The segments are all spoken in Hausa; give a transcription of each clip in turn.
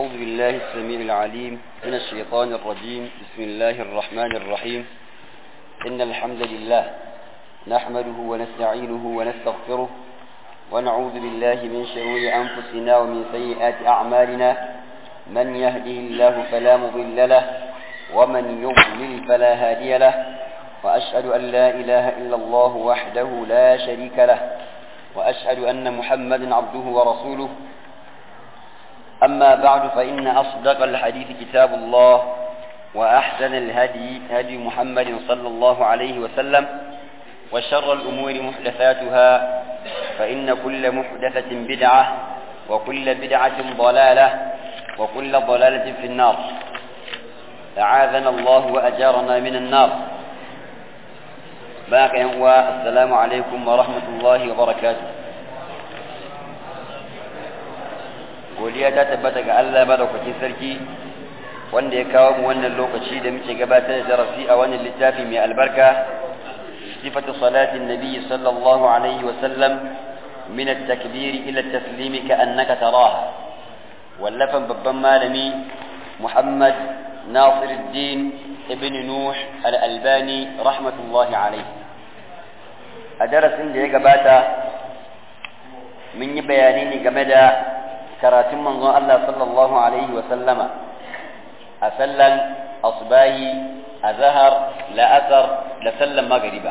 أعوذ بالله السميع العليم من الشيطان الرجيم. بسم الله الرحمن الرحيم. إن الحمد لله نحمده ونستعينه ونستغفره ونعوذ بالله من شرور أنفسنا ومن سيئات أعمالنا. من يهده الله فلا مضل له ومن يضلل فلا هادي له، وأشهد أن لا إله إلا الله وحده لا شريك له، وأشهد أن محمدا عبده ورسوله. أما بعد، فإن أصدق الحديث كتاب الله، وأحسن الهدي هدي محمد صلى الله عليه وسلم، وشر الأمور محدثاتها، فإن كل محدثة بدعة، وكل بدعة ضلالة، وكل ضلالة في النار. أعاذنا الله وأجارنا من النار. باقي السلام عليكم ورحمة الله وبركاته. godiya ta tabbata ga Allah madaukakin sarki wanda ya kawo mu wannan lokaci da muke gabatar da darasi a wannan littafi mai albarka, sifatu salatin nabi sallallahu alaihi wa sallam min at-takbir ila at-taslim ka'annaka taraha, wallafan babban malami Muhammad Nasiruddin ibn Nuh al-Albani rahmatullahi alaihi. A darasin da ya gabata mun yi bayani ne game da karatun manzon Allah sallallahu alaihi wa sallama a sallan asbahi, azhar, la'asar da sallan magriba.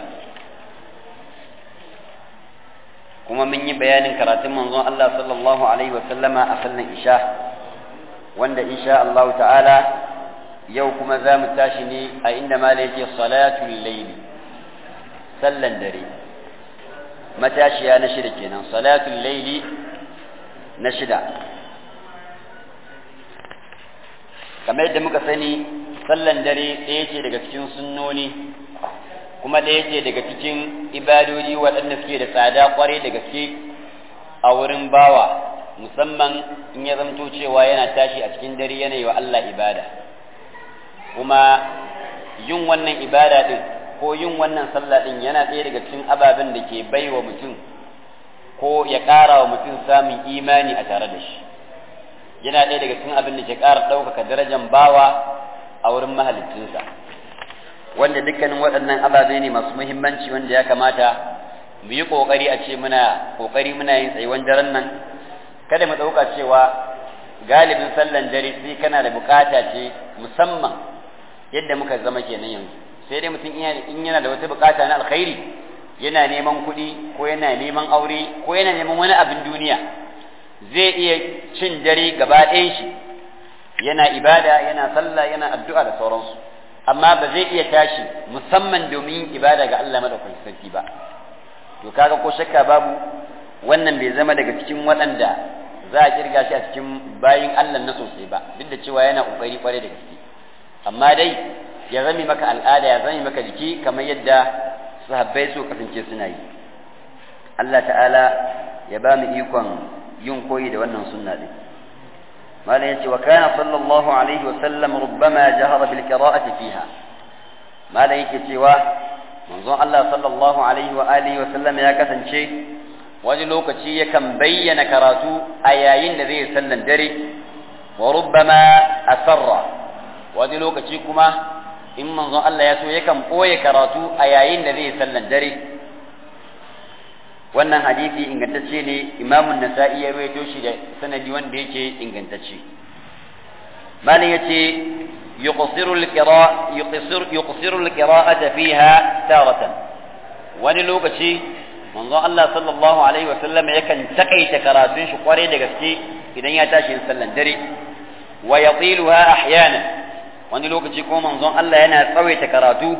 Kuma mun yi bayanin karatun manzon Allah sallallahu alaihi wa sallama a sallan isha, wanda insha Allah ta'ala yau kuma za mu tashi ne a inda mala yake salatul layli, sallan dare. Matashiya na shida kenan, salatul layli na shida. Kamar yadda muka sani, sallan dare ɗaya ce daga cikin sunnoni, kuma ɗaya ce daga cikin ibadodi waɗanda suke da tsada ƙwarai da gaske a wurin bawa, musamman in ya zamto cewa yana tashi a cikin dare yana yi wa Allah ibada. Kuma yin wannan ibada ɗin ko yin wannan sallah ɗin yana ɗaya daga cikin ababen da ke bai wa mutum ko ya ƙara wa mutum samun imani a tare da shi. Yana ɗaya daga cikin abin da ke ƙara ɗaukaka darajar bawa a wurin mahalicinsa, wanda dukkanin waɗannan ababe ne masu muhimmanci wanda ya kamata mu yi ƙoƙari a ce muna yin tsayuwan daren nan. Kada mu ɗauka cewa galibin sallan dare sai kana da buƙata ce musamman yadda muka zama kenan yanzu. Sai dai mutum in yana da wata buƙata na alkhairi, yana neman kuɗi ko yana neman aure ko yana neman wani abin duniya, zai iya cin dare gaba ɗayan shi yana ibada, yana sallah, yana addu'a da sauransu, amma ba zai iya tashi musamman domin ibada ga Allah madaukakin sarki ba. To kaga ko shakka babu wannan bai zama daga cikin waɗanda za a kirga shi a cikin bayin Allah na sosai ba, duk da cewa yana kokari kwarai da gaske, amma dai ya zame maka al'ada, ya zame maka jiki kamar yadda sahabbai su kasance suna yi. Allah ta'ala ya ba mu ikon yin koyi da wannan sunna din. Malam yace wa kana sallallahu alaihi wa sallam rubbama jahara bil qira'ati fiha. Malam yake cewa manzon Allah sallallahu alaihi wa alihi wa sallam ya kasance wani lokaci yakan bayyana karatu a yayin da zai sallan dare, wa rubbama asarra. Wani lokaci kuma in manzon Allah ya so yakan ɓoye karatu a yayin da zai sallan dare. Wannan hadisi ingantacce ne, Imamun Nasa'i ya rawaito shi da sanadi wanda yake ingantacce. Malam yace yuqsiru al-qira'ata fiha taratan. Wani lokaci manzon Allah sallallahu alaihi wa sallam yakan takaita karatun shi kware da gaske idan ya tashi yin sallan dare, wa yatiluha ahyanan. Wani lokaci kuma manzon Allah yana tsawaita karatu,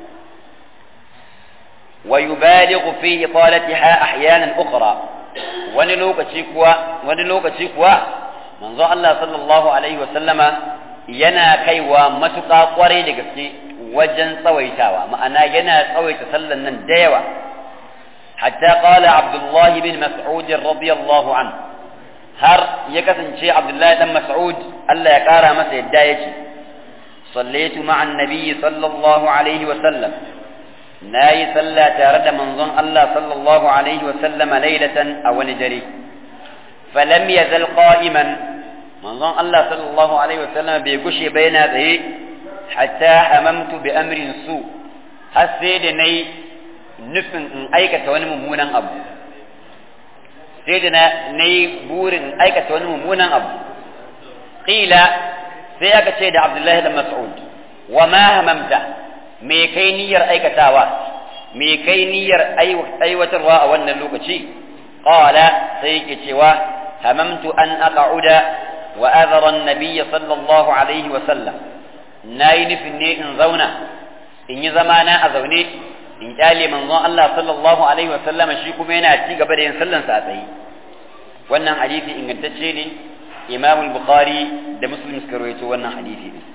wa yubalighu fi italatiha ahyanan ukhra. Wani lokaci kuwa manzon Allah sallallahu alaihi wasallama yana kaiwa matuƙa kwarai da gaske wajen tsawaitawa, ma'ana yana tsawaita sallan nan da yawa. Hatta qala Abdullah bin Mas'ud radiyallahu anhu, har ya kasance Abdullah dan Mas'ud Allah ya kara masa yadda yake, صليت مع النبي صلى الله عليه وسلم، ناي صلى تارد منظن الله صلى الله عليه وسلم ليلة أو نجري، فلم يزل قائما manzon Allah sallallahu alaihi wasallam bai gushe ba yana tsaye hatta hamamtu bi amrin su har sai da nayi nufin in aikata wani mummunan abu sai da nayi burin in aikata wani mummunan abu qila sai aka ce da Abdullahi da Mas'ud wa ma hamamta me kai niyyar aikatawa me kai niyyar aiwatarwa a wannan lokaci qala sai yake cewa hamamtu an aq'uda wa adhara an-nabiy sallallahu alaihi wa sallam nayi nufin ne in zauna in yi zamana a zaune in kyale manzon Allah sallallahu alaihi wa sallama shi kuma yana ci gaba da yin sallan sa a tsaye wannan hadisi ingantacce ne Imam al-Bukhari da Muslim suka rawaito wannan hadisi ne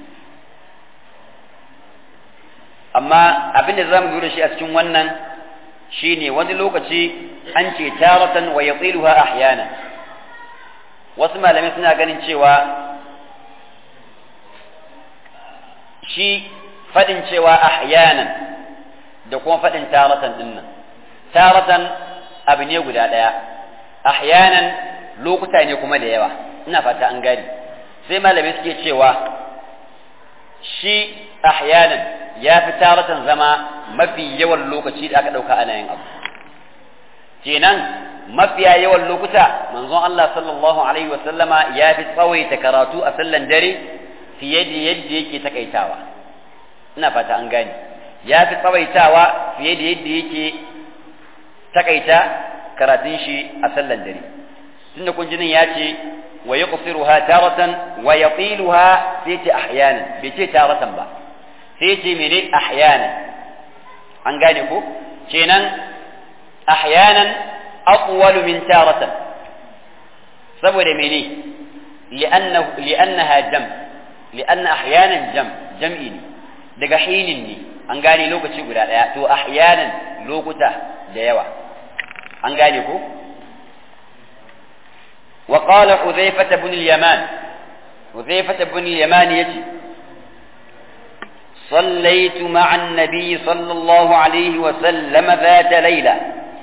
amma abin da zamu lura shi a cikin wannan shine wani lokaci an ce taratan wa yatiluha ahyana wasu malamai suna ganin cewa shi fadin cewa ahyanan da kuma fadin taratan dinnan taratan abu ne guda daya ahyanan lokuta ne kuma da yawa ina fata an gani sai malamai suke cewa shi ahyanan ya fi taratan zama mafi yawan lokaci da aka ɗauka ana yin abu kenan mafiya yawan lokuta manzon Allah sallallahu alaihi wa sallama ya fi tsawaita karatu a sallan dare fiye da yadda yake takaitawa ina fata an gane ya fi tsawaitawa fiye da yadda yake takaita karatun shi a sallan dare tunda kun jinin ya ce wa yuqsiruha taratan wa yatiluha sai ce ahyanan bai ce taratan ba sai ce mene ahyanan an gane ko kenan ahyanan aqwalu min taratan saboda mene li'annaha jam li'anna ahyanan jam'i ne daga hinin ne an gane lokaci guda daya to ahyanan lokuta da yawa an gane ko وقال حذيفة بن اليمان حذيفة بن اليمان يجي صليت مع النبي صلى الله عليه وسلم ذات ليلة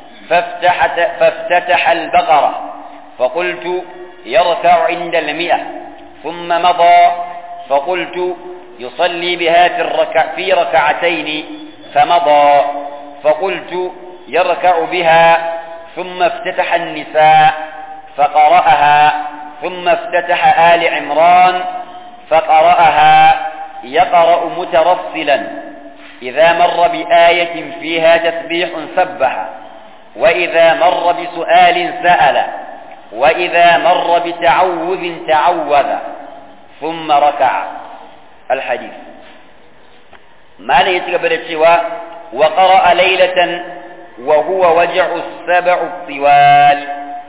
فافتتح البقرة فقلت يركع عند 100 ثم مضى فقلت يصلي بها في ركعتين فمضى فقلت يركع بها ثم افتتح النساء فقرأها ثم افتتح آل عمران فقرأها يقرأ مترسلا إذا مر بآية فيها تسبيح سبح وإذا مر بسؤال سأل وإذا مر بتعوذ تعوذ ثم ركع الحديث ما ليتقبل الشواء وقرأ ليلة وهو وجع السبع الطوال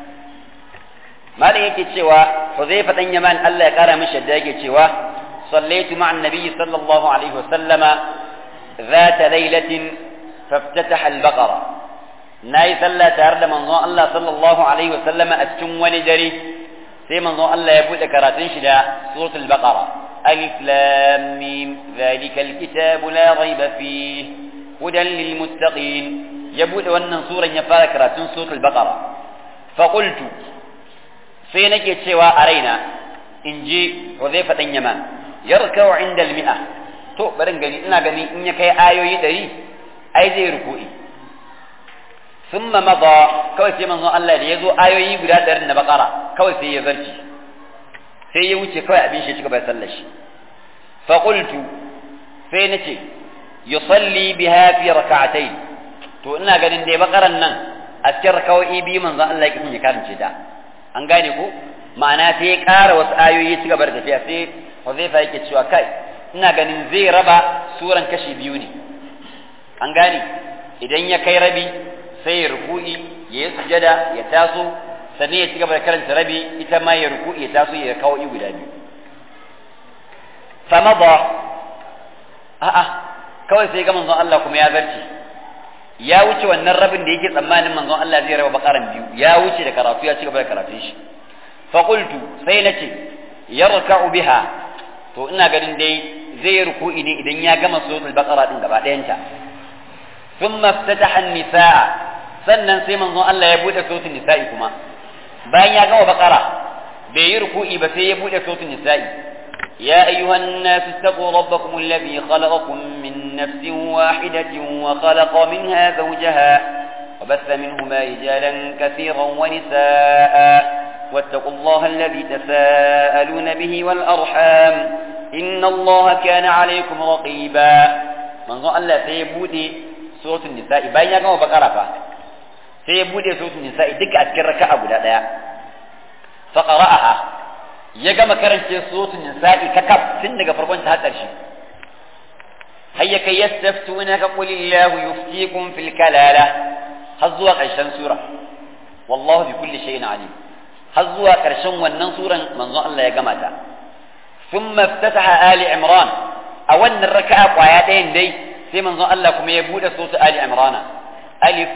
ما ليتقبل حذيفة يمان الله قال مش الداقي صليت مع النبي صلى الله عليه وسلم ذات ليلة فافتتح البقرة ناي صلى تارد منظور الله صلى الله عليه وسلم أتم ونجري في منظور الله يقول ذكراتين شدا سورة البقرة ألف لام ميم ذلك الكتاب لا ريب فيه هدى للمتقين يقول وأن سورة يفعل كراتين سورة البقرة فقلت فينك يتشوى أرينا إنجي حذيفة يمان يركع عند 100 to barin gani ina gani in ya kai ayoyi 100 ai zai ruku'i thumma madha kawai sai manzo Allah da yazo ayoyi guda 100 na bakara kawai sai ya zarci sai ya wuce kawai abin shi cika bai sallar shi fa qultu sai nace yusalli biha fi rak'atayn to ina ganin dai bakaran nan a cikin rak'o'i bi manzo Allah yake ya karance ta an gane ko ma'ana sai ya ƙara wasu ayoyi cika bar tafiya sai Huzaifa yake cewa kai ina ganin zai raba suran kashi biyu ne an gane idan ya kai rabi sai ya ruku'i ya yi sujada ya taso sannan ya ci gaba da karanta rabi ita ma ya ruku'i ya taso ya kawo guda biyu famada kawai sai ga manzon Allah kuma ya zarce ya wuce wannan rabin da yake tsammanin manzon Allah zai raba bakaran biyu ya wuce da karatu ya ci gaba da karatun shi fa qultu sai nace yarka'u biha to ina ganin dai zai ruku'i ne idan ya gama suratul baqara din gaba ɗayanta thumma ftataha an-nisaa sannan sai manzon Allah ya bude suratul nisa'i kuma bayan ya gama baqara bai yi ruku'i ba sai ya bude suratul nisa'i ya ayyuhan nas taqu rabbakum alladhi khalaqakum min nafsin wahidatin wa khalaqa minha zawjaha wa batha minhuma rijalan katiran wa nisaa واتقوا الله الذي تساءلون به والأرحام إن الله كان عليكم رقيبا منذ الله سيبودي سورة النساء باين يقوم بقرفة سيبودي سورة النساء دك أذكر ركعة بلا فقرأها يقوم كرنش سورة النساء ككب سنك فرقون تهتر شيء هيا كي يستفتونك قل الله يفتيكم في الكلالة هزوا قيشان سورة والله بكل شيء عليم har zuwa ƙarshen wannan suran manzon Allah ya gama ta thumma iftataha ali imran a wannan raka'a kwaya ɗayan dai sai manzon Allah kuma ya bude sura ali imran alif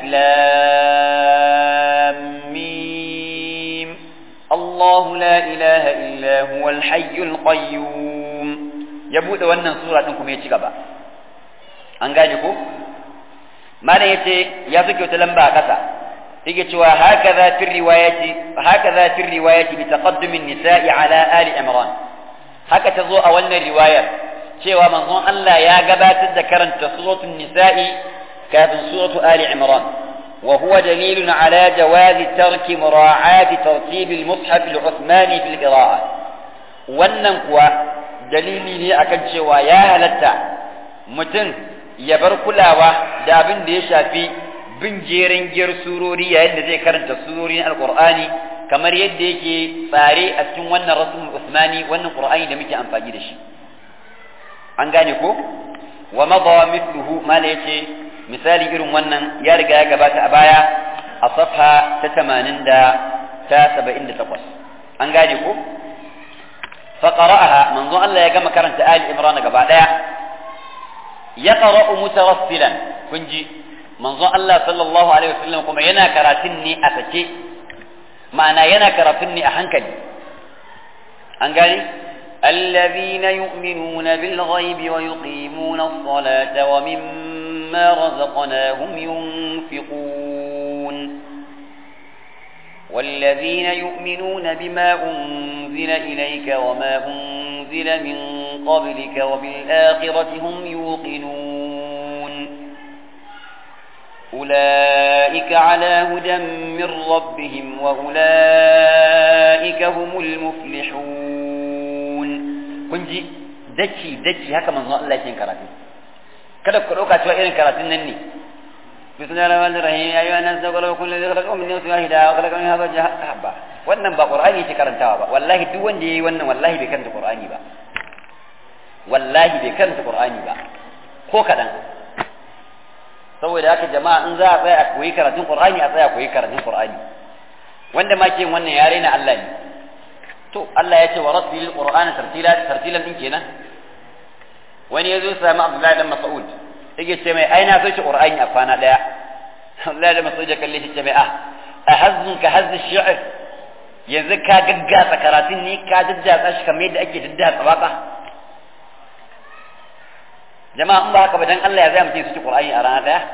lam mim Allah la ilaha illa huwal hayyul qayyum ya bude wannan sura din kuma ya ci gaba an gane ko malam yace ya sake wata lamba a ƙasa yake cewa hakaza fi riwayati bi taqaddum an-nisa'i ala ali imran haka tazo a wannan riwayar cewa manzon Allah ya gabatar da karanta suratul nisa'i kafin suratul ali imran wa huwa dalilun ala jawaz tark mura'ati tartib al-mushaf al-uthmani fi al-qira'ah wannan kuwa dalili ne akan cewa ya halatta mutum ya bar kulawa da abin da ya shafi bin jerin giyar surori yayin da zai karanta surori na alqur'ani kamar yadda yake tsare a cikin wannan rasul usmani wannan qur'ani da muke amfani da shi an gane ko wa madha mithluhu mala yace misali irin wannan ya riga ya gabata a baya a safha ta 80 da ta 78 an gane ko fa qara'aha manzo Allah ya gama karanta ali imran gaba daya ya qara'u mutarassilan kunji manzon Allah sallallahu alaihi wasallam kuma yana karatun ne a sake ma'ana yana karatun ne a hankali an gani alladhina yu'minuna bil ghaibi wa yuqimuna as-salata wa mimma razaqnahum yunfiqun والذين يؤمنون بما أنزل إليك وما أنزل من قبلك وبالآخرة هم يوقنون أولئك على هدى من ربهم وأولئك هم المفلحون كنجي دكي هكا من الله يكين كراتين kada ku dauka cewa irin karatun nan ne bismillahir rahmanir rahim ya ayyuhan nas taqulu kullu dhi khalaqakum min nafsin wahida wa khalaqa minha zawjaha wannan ba qur'ani yake karantawa ba wallahi duk wanda yayi wannan wallahi bai karanta qur'ani ba wallahi bai karanta qur'ani ba ko kadan saboda haka jama'a in za a tsaya a koyi karatun qur'ani a tsaya koyi karatun qur'ani wanda ma ke wannan yare na Allah ne to Allah ya ce wa rattilil qur'ana tartilan din kenan wani yazo sami Abdullahi dan Mas'ud yake ce mai aina so shi qur'ani a kwana daya Abdullahi dan Mas'ud ya kalle shi ce mai ahazzun ka hazz shi'r yanzu ka gaggasa karatun ne ka daddatsa shi kamar yadda ake daddatsa waka jama'a in ba haka ba dan Allah ya zai mutum su ci qur'ani a rana daya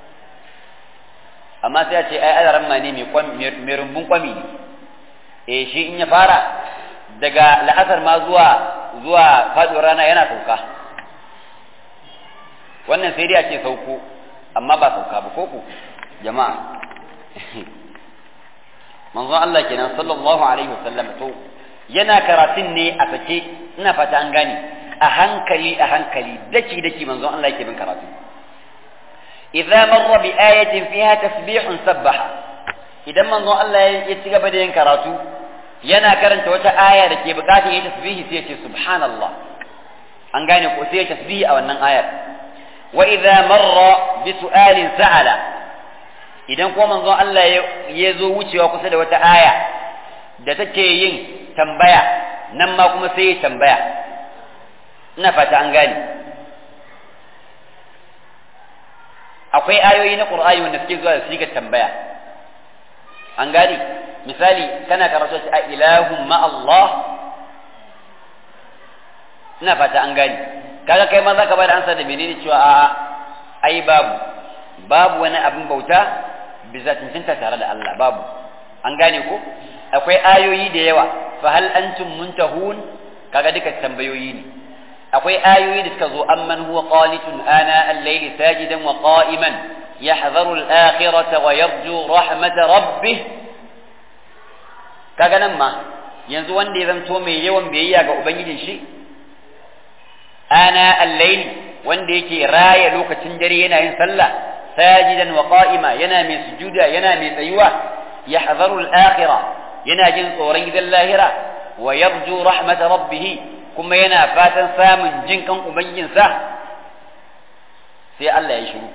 amma sai ya ce ai alaran ma ne mai rumbun kwami ne shi in ya fara daga la'asar ma zuwa faduwar rana yana sauka wannan sai dai a ce sauko amma ba sauka ba koko jama'a manzo Allah kenan sallallahu alaihi wasallam to yana karatun ne a sake ina fata an gane a hankali daki manzo Allah yake bin karatu idza marra bi ayatin fiha tasbihun sabbaha idan manzo Allah ya ci gaba da yin karatu yana karanta wata aya da ke bukatun ya tasbihi sai ya ce subhanallah an gane ko sai ya tasbihi a wannan ayar wa idza marra bi su'alin sa'ala idan kuma manzon Allah ya zo wucewa kusa da wata aya da take yin tambaya nan ma kuma sai ya tambaya ina fata an gane akwai ayoyi na Qur'ani wanda suke zuwa da sigar tambaya an gane misali kana karatu a ilahum ma Allah ina fata an gane kaga kai ma zaka bada ansa da menene cewa a'a ai babu wani abin bauta bisa cancanta tare da Allah babu an gane ko akwai ayoyi da yawa fa hal antum muntahun kaga duka tambayoyi ne akwai ayoyi da suka zo amman huwa qanitun ana al-layli sajidan wa qa'iman yahdharu al-akhirata wa yarju rahmata rabbih kaga nan ma yanzu wanda ya zanto mai yawan biyayya ga ubangijin shi ana al-layli wanda yake raya lokacin dare yana yin sallah sajidan wa qa'ima yana mai sujuda yana mai tsayuwa yahdharu al-akhirah yana jin tsoron gidan lahira wa yarju rahmat rabbih kuma yana fatan samun jin kan ubangijinsa sai Allah ya shiru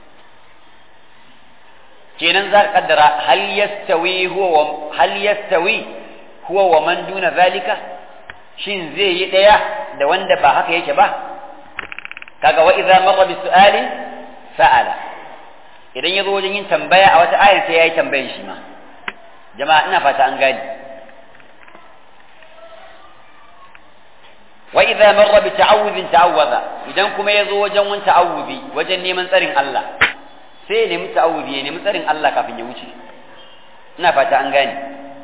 kenan za ka kaddara hal yastawi huwa wa man duna zalika shin zai yi daya da wanda ba haka yake ba kaga wa idza marra bi su'ali sa'ala idan yazo wajen yin tambaya a wata ayar sai yayi tambayan shi ma jama'a ina fata an gani wa idza marra bi ta'awudhin ta'awwadha idan kuma yazo wajen wani ta'awudi wajen neman tsarin Allah sai ya nemi ta'awudi ya nemi tsarin Allah kafin ya wuce ina fata an gani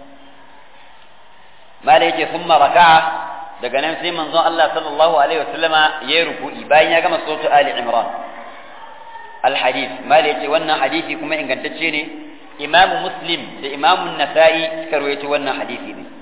mala yake thumma raka'a daga nan sai manzon Allah sallallahu alaihi wasallama ya ruku'i bayan ya gama suratu Ali Imran al-hadith mala yake wannan hadisi kuma ingantacce ne Imam Muslim da Imam Nasa'i suka rawaito wannan hadisi ne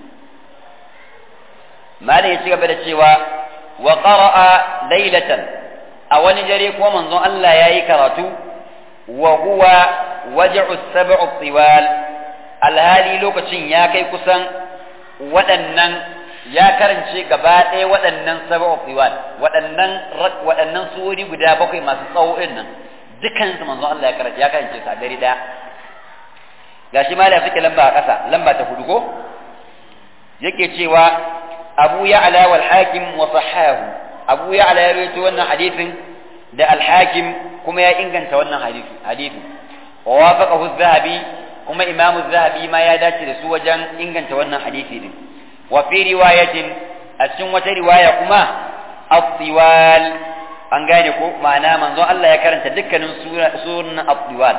mala ya ci gaba da cewa wa qara'a laylatan a wani dare ko manzon Allah yayi karatu wa huwa waj'u as-sab'u tiwal alhali lokacin ya kai kusan waɗannan ya karance gaba ɗaya waɗannan sab'u tiwal waɗannan surori guda bakwai masu tsawo din nan dukan su manzon Allah ya karance su a dare daya gashi ma da suke lamba a ƙasa lamba ta 4 ko yake cewa Abu Ya'la wal Hakim wa sahahu Abu Ya'la ya rawaito wannan hadisin da al-Hakim kuma ya inganta wannan hadisi wa wafaqahu az-Zahabi kuma Imam az-Zahabi ma ya dace da su wajen inganta wannan hadisi din wa fi riwayatin a cikin wata riwaya kuma at-tiwal an gane ko ma'ana manzon Allah ya karanta dukkanin sunan at-tiwal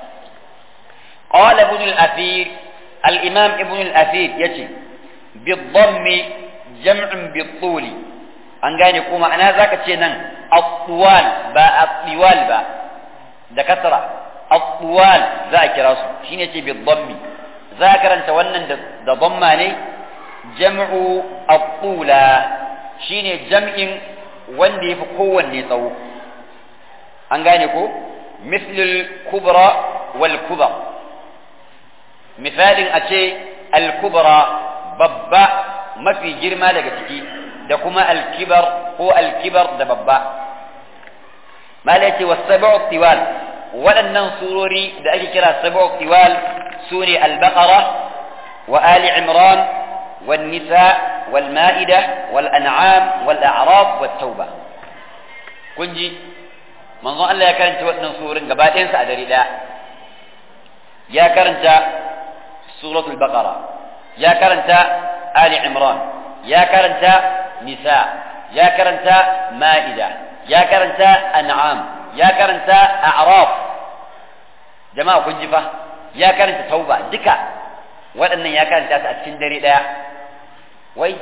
qala ibn al-Athir al-Imam ibn al-Athir yace bi-dhammi jam'un bi-tuli an gane ko ma'ana zaka ce nan at-tiwal ba at-tiwal ba da kasra at-tiwal za a kira su shine ce bi-dhammi za ka karanta wannan da dhamma ne jam'u at-tula shine jam'in wanda yafi kowanne tsawo an gane ko mislul kubra wal kubar misalin a ce al-kubra babba mafi girma daga ciki da kuma al-kibar ko al-kibar da babba mala yace was-sab'u tiwal waɗannan surori da ake kira sab'u tiwal sune al-baqara wa ali imran wan-nisa wal-ma'ida wal-an'am wal-a'raf wat-tauba kunji manzon Allah ya karanta waɗannan surorin gaba ɗayan su a dare ɗaya ya karanta suratul baqara ya karanta ali imran ya karanta nisa ya karanta ma'ida ya karanta an'am ya karanta a'raf jama'a kun ji fa ya karanta tauba duka waɗannan ya karanta su a cikin dare ɗaya wai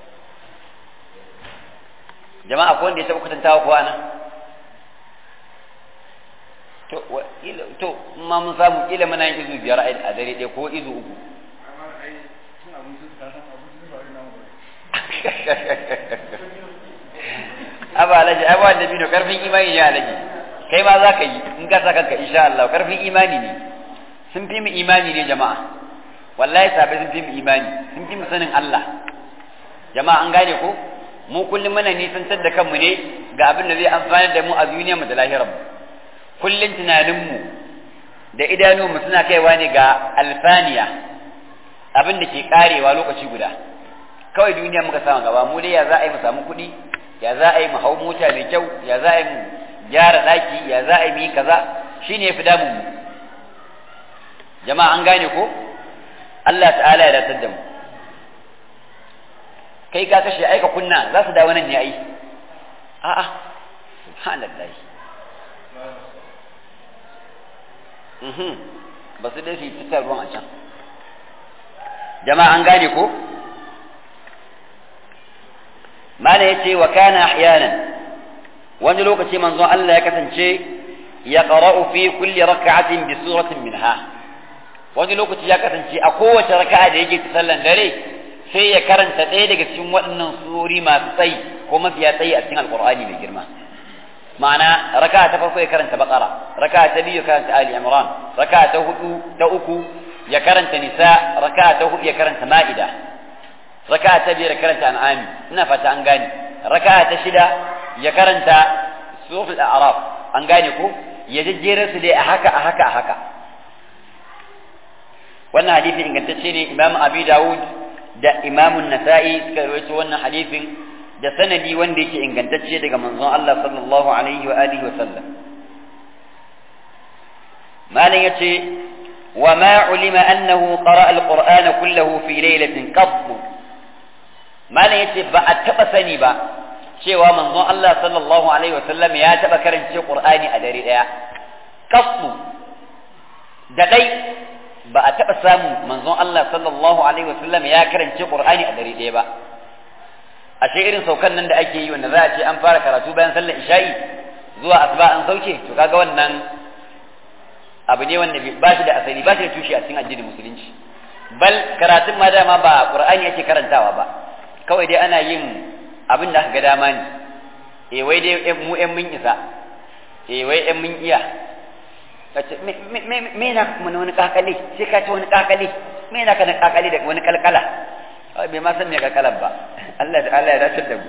jama'a ko wanda ya taɓa kwatantawa ko ana to ma mun samu kila muna yin izu 5 a dare ɗaya ko izu 3 aba alaji ai ba da bino karfin imani ne alaji kai ma zaka yi in ka saka kanka insha Allah karfin imani ne sun fi mu imani ne jama'a wallahi sabai sun fi mu imani sun fi mu sanin Allah jama'a an gane ko mu kullum muna nisantar da kanmu ne ga abin da zai amfani da mu a duniyar mu da lahirar mu kullum tunanin mu da idanun mu suna kaiwa ne ga alfaniya abin da ke karewa lokaci guda kawai duniya muka samu gaba mu dai ya za a yi mu samu kuɗi ya za a yi mu hau mota mai kyau ya za a yi mu gyara ɗaki ya za a yi mu yi kaza shine ya fi damun mu jama'a an gane ko Allah ta'ala ya datar da mu kai ka kashe aika kunna za su dawo nan ne ai a'a subhanallahi ba su dai su yi fitar ruwan a can jama'a an gane ko mana yace wa kana ahyanan wani lokaci manzon Allah ya kasance ya qara'u fi kulli rak'atin bi suratin minha wani lokaci ya kasance a kowace raka'a da yake sallan dare sai ya karanta ɗaya daga cikin waɗannan surori masu tsayi ko mafiya tsayi a cikin alqur'ani mai girma ma'ana raka'a ta farko ya karanta baqara raka'a ta biyu ya karanta ali imran raka'a ta uku ya karanta nisa raka'a ta hudu ya karanta ma'ida raka'a ta biyar ya karanta an'am ina fata an gane raka'a ta shida ya karanta suratul a'raf an gane ko ya jejjera su dai a haka wannan hadisi ingantacce ne imam abi dawud da imam an-nasa'i suka rawaito wannan hadisin da sanadi wanda yake ingantacce daga manzon Allah sallallahu alaihi wa alihi wa sallam malan yace wa ma ulima annahu qara'a al-qur'ana kullahu fi laylatin qatt malan yace ba a taba sani ba cewa manzon Allah sallallahu alaihi wa sallam ya taba karance qur'ani a dare daya qatt da dai ba a taba samu manzon Allah sallallahu alaihi wa sallam ya karance qur'ani a dare daya ba ashe irin saukan nan da ake yi wanda za a ce an fara karatu bayan sallar isha'i zuwa asuba an sauke to kaga wannan abu ne wanda ba shi da asali ba shi da tushe a cikin addinin musulunci bal karatun ma dama ba qur'ani ake karantawa ba kawai dai ana yin abin da aka ga dama ne wai dai mu ƴan mun isa wai ƴan mun iya kace me na kuma wani kakale sai ka ce wani kakale me na kana kakale da wani kalkala bai ma san me kalkalan ba Allah ya dace da mu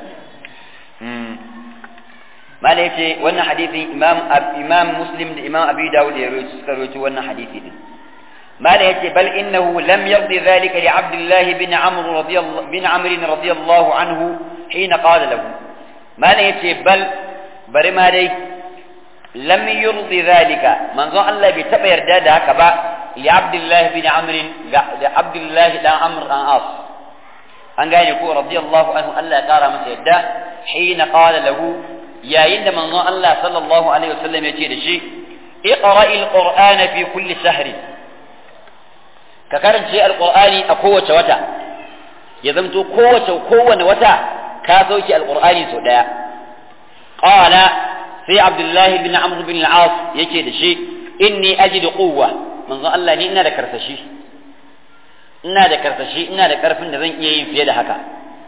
mala yace wannan hadisi imam muslim da imam abi dawud ya rawaito wannan hadisi din mala yace bal innahu lam yardi dhalika li abdullah bin amr radiyallahu anhu hina qala lahu mala yace bari ma dai lam yurdi dhalika manzo Allah bai taba yarda da haka ba li abdullah bin amr da abdullah dan amr dan as an gane ko radiyallahu anhu Allah ya kara masa yadda hina qala lahu yayin da manzon Allah sallallahu alaihi wasallam yace da shi iqra'il qur'ana fi kulli shahr ka karance alqur'ani a kowace wata ya zamto kowane wata ka sauke alqur'ani sau daya qala sai abdullahi bin amr bin al-as yake da shi inni ajidu quwwa manzon Allah ni ina da karsashi ina da karfin da zan iya yin fiye da haka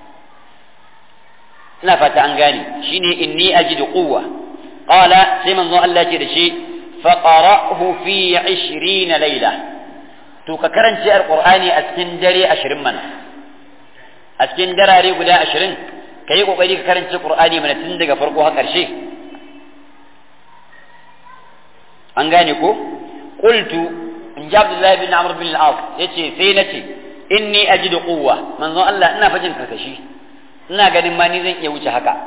ina fata an gane shine inni ajidu quwwa qala sai manzo Allah ce da shi fa qara'hu fi 20 layla to ka karance alqur'ani a cikin dare 20 mana a cikin darare guda 20 kai kokari ka karance qur'ani mana tun daga farko har karshe an gane ko qultu in ji Abdullahi bin Amr bin al-As yace sai nace inni ajidu quwwa manzo Allah ina fajin karkashi ina ganin ma ni zan iya wuce haka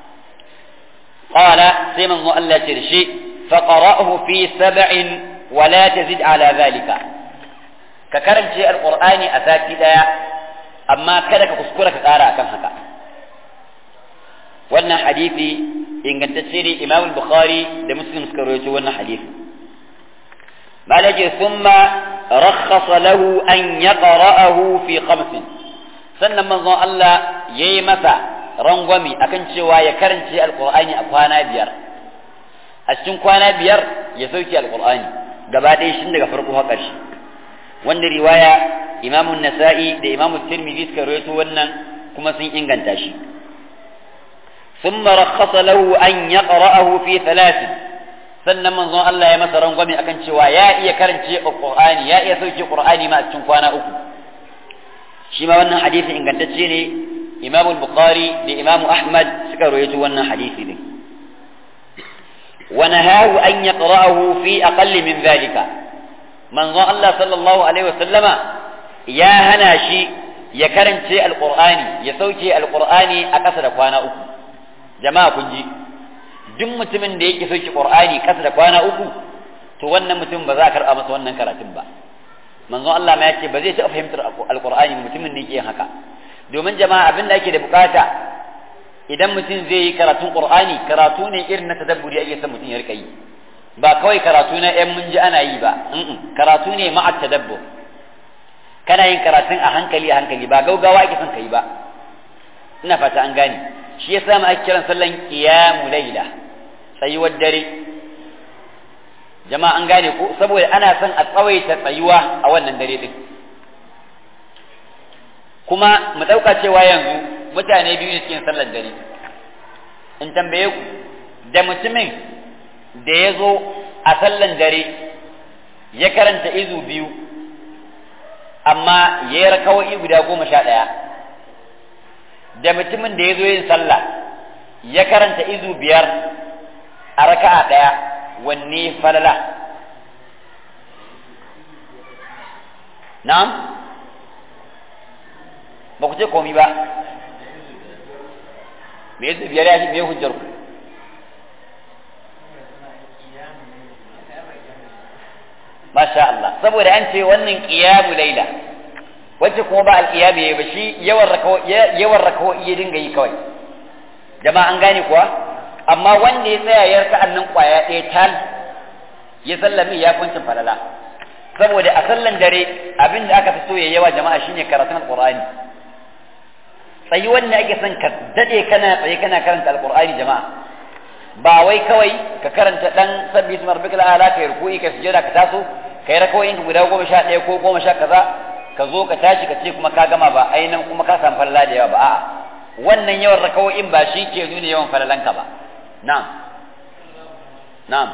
qala sai manzo Allah ce da shi fa qara'ahu fi 7 wa la tazid ala zalika ka karance alqur'ani a sati daya amma kada ka kuskura ka kara akan haka wannan hadisi ingantacce ne Imam al-Bukhari da Muslim suka rawaito wannan hadisi malaje thumma rakhasa lahu an yaqra'ahu fi 5 sannan manzon Allah yayi masa rangwami akan cewa ya karance alqur'ani a kwana 5 a cikin kwana 5 ya sauke alqur'ani gaba ɗaya shin daga farko har ƙarshe wanda riwaya Imam an-Nasa'i da Imam at-Tirmidhi suka rawaito wannan kuma sun inganta shi thumma rakhasa lahu an yaqra'ahu fi 3 sannan manzon Allah ya masa rangwame akan cewa ya iya karance Qur'ani ya iya sauke Qur'ani ma a cikin kwana 3 shi ma wannan hadisi ingantacce ne Imam al-Bukhari da Imam Ahmad suka rawaito wannan hadisi ne wa nahahu an yaqra'ahu fi aqall min dhalika manzon Allah sallallahu alaihi wasallama ya hana shi ya karance al-Qur'ani ya sauke al-Qur'ani a ƙasa da kwana 3 jama'a kun ji duk mutumin da yake sauke Qur'ani kasa da kwana 3 to wannan mutum ba za a karɓa masa wannan karatun ba manzo Allah ma yace ba zai taɓa fahimtar Al-Qur'ani mutumin da yake yin haka domin jama'a abin da ake da bukata idan mutum zai yi karatun Qur'ani karatu ne irin na tadabburi ake son mutum ya rika yi ba kawai karatu na ƴan mun ji ana yi ba karatu ne ma'a tadabbur kana yin karatun a hankali ba gaugawa ake son kai ba ina fata an gane shi yasa mu ake kiran sallan qiyamul layla tsayuwar dare jama'a an gane ko saboda ana son a tsawaita tsayuwa a wannan dare din kuma mu dauka cewa yanzu mutane biyu ne cikin sallar dare in tambaye ku da mutumin da ya zo a sallan dare ya karanta izu biyu amma ya yi rakawoyi guda 11 da mutumin da ya zo yin sallah ya karanta izu 5 a raka'a ɗaya wanne falala na'am ba ku ce komi ba me izu 5 ya shi me hujjar ku masha Allah saboda an ce wannan qiyamu laila wacce kuma ba al-qiyam yayi ba shi yawan rakawo ya dinga yi kawai jama'a an gane kuwa amma wanda ya tsaya ya raka annan kwaya ɗaya tal ya sallami ya kuncin falala saboda a sallan dare abin da aka fi so ya yawa jama'a shine karatun alqur'ani tsayi wanda ake son ka dade kana tsaye kana karanta alqur'ani jama'a ba wai kawai ka karanta dan sabbi ismar bikal ala kai ruku'i ka sujada ka taso kai rakawoyin ka guda 11 ko 10 kaza ka zo ka tashi ka ce kuma ka gama ba ainihin kuma ka samu falala da yawa ba a'a wannan yawan rakawoyin ba shi ke nuna yawan falalanka ba na'am na'am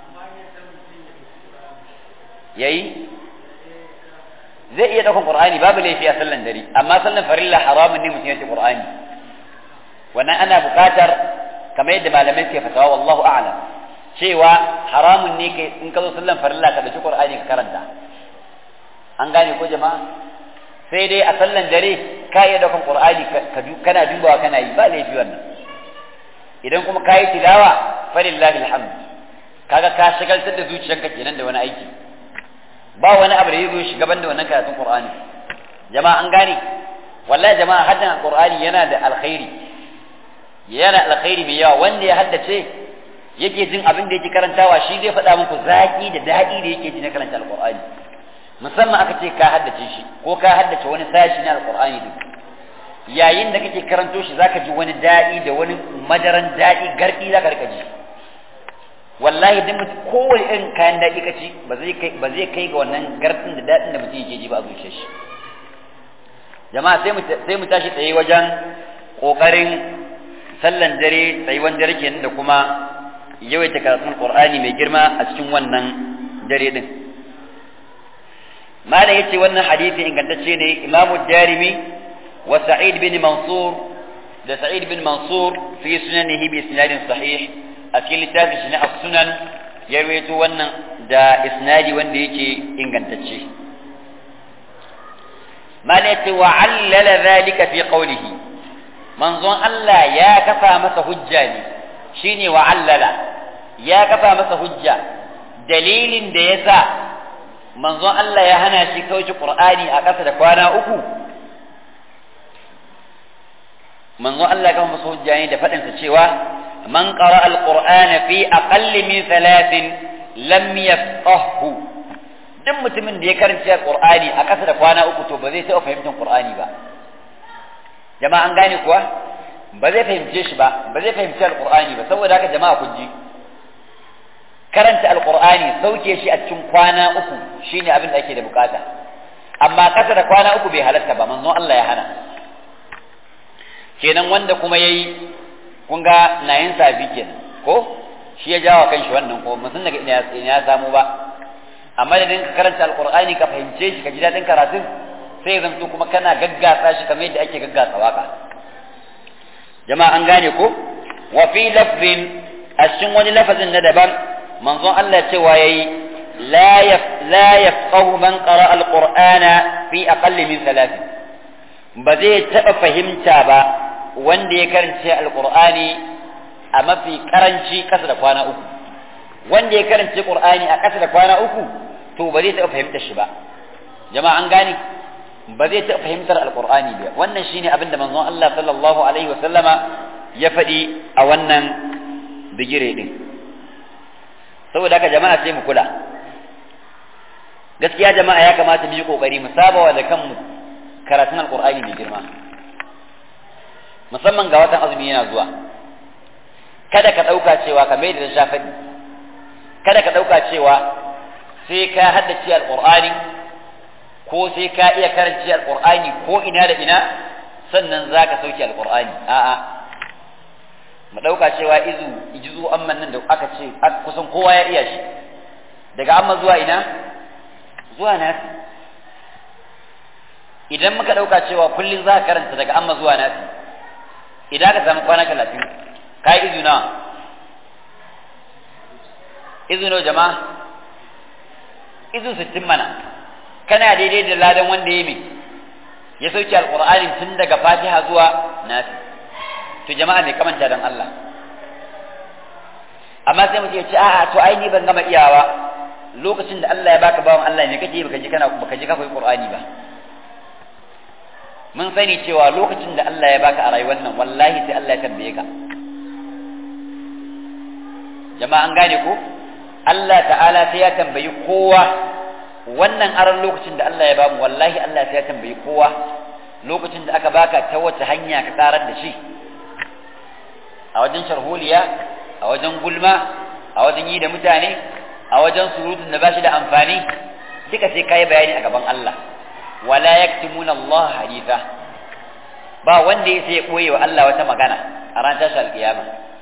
yayi zai iya daukan qur'ani babu laifi a sallan dare amma sallan farilla haramun ne mutum ya ci qur'ani wannan ana buƙatar kamar yadda malamai suke fatawa wallahu a'lam cewa haramun ne kai in ka zo sallan farilla ka dauki qur'ani ka karanta an gane ko jama'a sai dai a sallan dare ka iya daukan qur'ani kana dubawa kana yi ba laifi wannan idan kuma ka yi tilawa falillahi alhamd kaga ka shagaltar da zuciyarka kenan da wani aiki ba wani abu da yazo shigaban da wannan karatun qur'ani jama'a an gane wallahi jama'a haddan qur'ani yana da alkhairi mai yawa wanda ya haddace yake jin abin da yake karantawa shi zai faɗa muku zaki da daɗi da yake ji na karanta alqur'ani musamman aka ce ka haddace shi ko ka haddace wani sashi na alqur'ani din yayin da kake karanto shi zaka ji wani daɗi da wani madaran daɗi gardi zaka rika ji wallahi dan mutum kowane irin kayan daɗi ka ci ba zai kai ga wannan gardin da daɗin da mutum yake ji ba a zuciyar shi jama'a sai mu tashi tsaye wajen kokarin sallan dare tsayuwan dare kenan da kuma yawaita karatun qur'ani mai girma a cikin wannan dare din mala yace wannan hadisi ingantacce ne imamu darimi wa sa'id bin mansur da sa'id bin mansur fi sunanihi bi isnadin sahih a cikin littafin shi na as-sunan ya rawaito wannan da isnadi wanda yake ingantacce mala yace wa allala dhalika fi qawlihi manzon Allah ya kafa masa hujja ne shine wa allala ya kafa masa hujja dalilin da yasa manzon Allah ya hana shi kauce Qur'ani a ƙasa da kwana 3 manzon Allah ya kafa masa hujja ne da fadin sa cewa man qara al-Qur'ana fi aqall min 3 lam yafqahu duk mutumin da ya karanta Qur'ani a ƙasa da kwana 3 to ba zai taɓa fahimtar Qur'ani ba jama'a an gane kuwa ba zai fahimce shi ba zai fahimci alqur'ani ba saboda haka jama'a kun ji karanta alqur'ani sauke shi a cikin kwana 3 shine abin da ake da bukata amma kasa da kwana 3 bai halatta ba manzon Allah ya hana kenan wanda kuma yayi kun ga nayin sabi kenan ko shi ya jawo kanshi wannan ko mun san daga ina ya samu ba amma da ka karanta alqur'ani ka fahimce shi ka ji dadin karatun sai zanto kuma kana gaggasa shi kamar yadda ake gaggasa waka jama'a an gane ko wa fi lafzin ashin wani lafazin na daban manzon Allah cewa yayi la yafqahu man qara alqur'ana fi aqall min 3 ba zai taba fahimta ba wanda ya karanta alqur'ani a mafi karanci kasa da kwana 3 wanda ya karanta qur'ani a kasa da kwana 3 to ba zai taba fahimta shi ba jama'a an gane ba zai taɓa fahimtar alƙur'ani ba wannan shine abin da manzon Allah sallallahu alaihi wa sallama ya faɗi a wannan bigire din saboda haka jama'a sai mu kula gaskiya jama'a ya kamata mu yi kokari mu sabawa da kanmu karatun alƙur'ani mai girma musamman ga watan azumi yana zuwa kada ka ɗauka cewa ka mai da shafaɗi kada ka ɗauka cewa sai ka haddace alƙur'ani ko sai ka iya karanci alƙur'ani ko ina da ina sannan za ka sauke alƙur'ani a'a mu ɗauka cewa izu amman nan da aka ce kusan kowa ya iya shi daga amma zuwa ina zuwa nasi idan muka ɗauka cewa kullum za ka karanta daga amma zuwa nasi idan ka samu kwana 30 ka yi izu nawa izu nawa jama'a izu 60 mana kana daidai da ladan wanda ya mi ya sauke alƙur'ani tun daga fatiha zuwa nasi to jama'a mai kamanta dan Allah amma sai mutum ya ce a'a to ai ni ban gama iyawa lokacin da Allah ya baka bawan Allah ne kake baka ji ka koyi Qur'ani ba mun sani cewa lokacin da Allah ya baka a rayuwar nan wallahi sai Allah ya tambaye ka jama'a an gane ko Allah ta'ala sai ya tambayi kowa wannan aran lokacin da Allah ya bamu wallahi Allah sai ya tambayi kowa lokacin da aka baka ta wace hanya ka karar da shi a wajen sharholiya a wajen gulma a wajen yi da mutane a wajen surutun da ba shi da amfani duka sai kai bayani a gaban Allah wala yaktumuna Allah haditha ba wanda ya sai koyi wa Allah wata magana a ran tashi alkiyama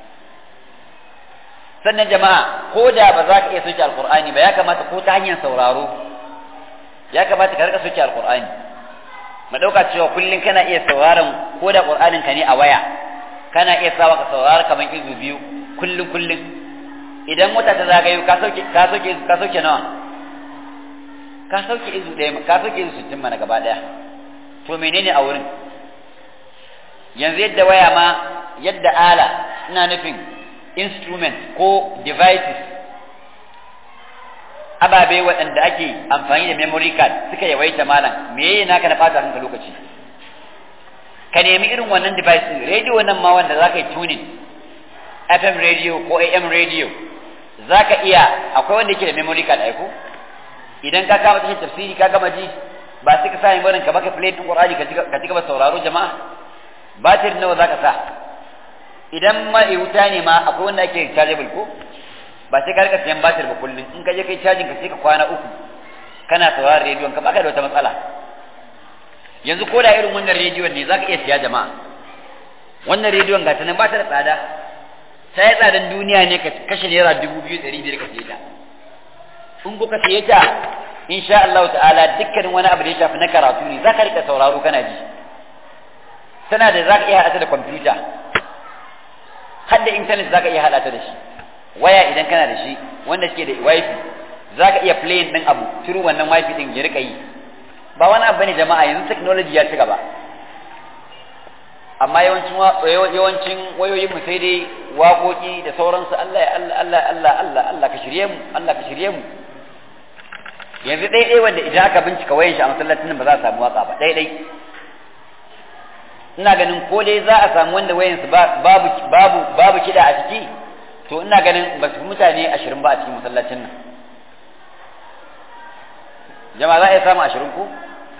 sannan jama'a ko da ba za ka iya soke alqur'ani ba ya kamata ko ta hanyar sauraro ya kamata ka rika soke alqur'ani mu dauka cewa kullun kana iya sauraron ko da qur'anin ka ne a waya kana iya sawa ka saurara kaman izu biyu kullun idan wata ta zagayo ka sauke nawa ka sauke izu ɗaya ka sauke izu 60 mana gaba ɗaya to menene a wurin yanzu yadda waya ma yadda ala ina nufin instrument ko devices ababe waɗanda ake amfani da memory card suka yawaita malam me yayi naka na fata hanka lokaci ka nemi irin wannan device din radio nan ma wanda zaka yi tuning FM radio ko AM radio zaka iya akwai wanda yake da memory card ai ko idan ka kama cikin tafsiri ka gama ji ba sai ka sa memory ka baka play din Qur'ani ka ci gaba sauraro jama'a batir nawa zaka sa idan ma wuta ne ma akwai wanda ake chargeable ko ba sai ka rika siyan batir ba kullun in ka je kai charging ka sai ka kwana 3 kana sauraron radio ka baka da wata matsala yanzu ko da irin wannan rediyon ne zaka iya siya jama'a wannan rediyon ga ta nan ba ta da tsada sai tsadan duniya ne ka kashe naira 2500 ka siye ta in ko ka siye ta insha Allah ta'ala dukkanin wani abu da ya shafi na karatu ne zaka rika sauraro kana ji tana da zaka iya hada ta da computer har da internet zaka iya hada ta da shi waya idan kana da shi wanda ke da wifi zaka iya playing din abu through wannan wifi din ya rika yi ba wani abu ne jama'a yanzu technology ya ci gaba amma yawancin wayoyin mu sai dai waƙoƙi da sauransu Allah ka shirye mu yanzu ɗaiɗai wanda idan aka bincika wayan shi a masallacin nan ba za a samu waka ba ɗaiɗai ina ganin ko dai za a samu wanda wayan su babu kiɗa a ciki to ina ganin ba su mutane 20 ba a cikin masallacin nan jama'a za a iya samu 20 ko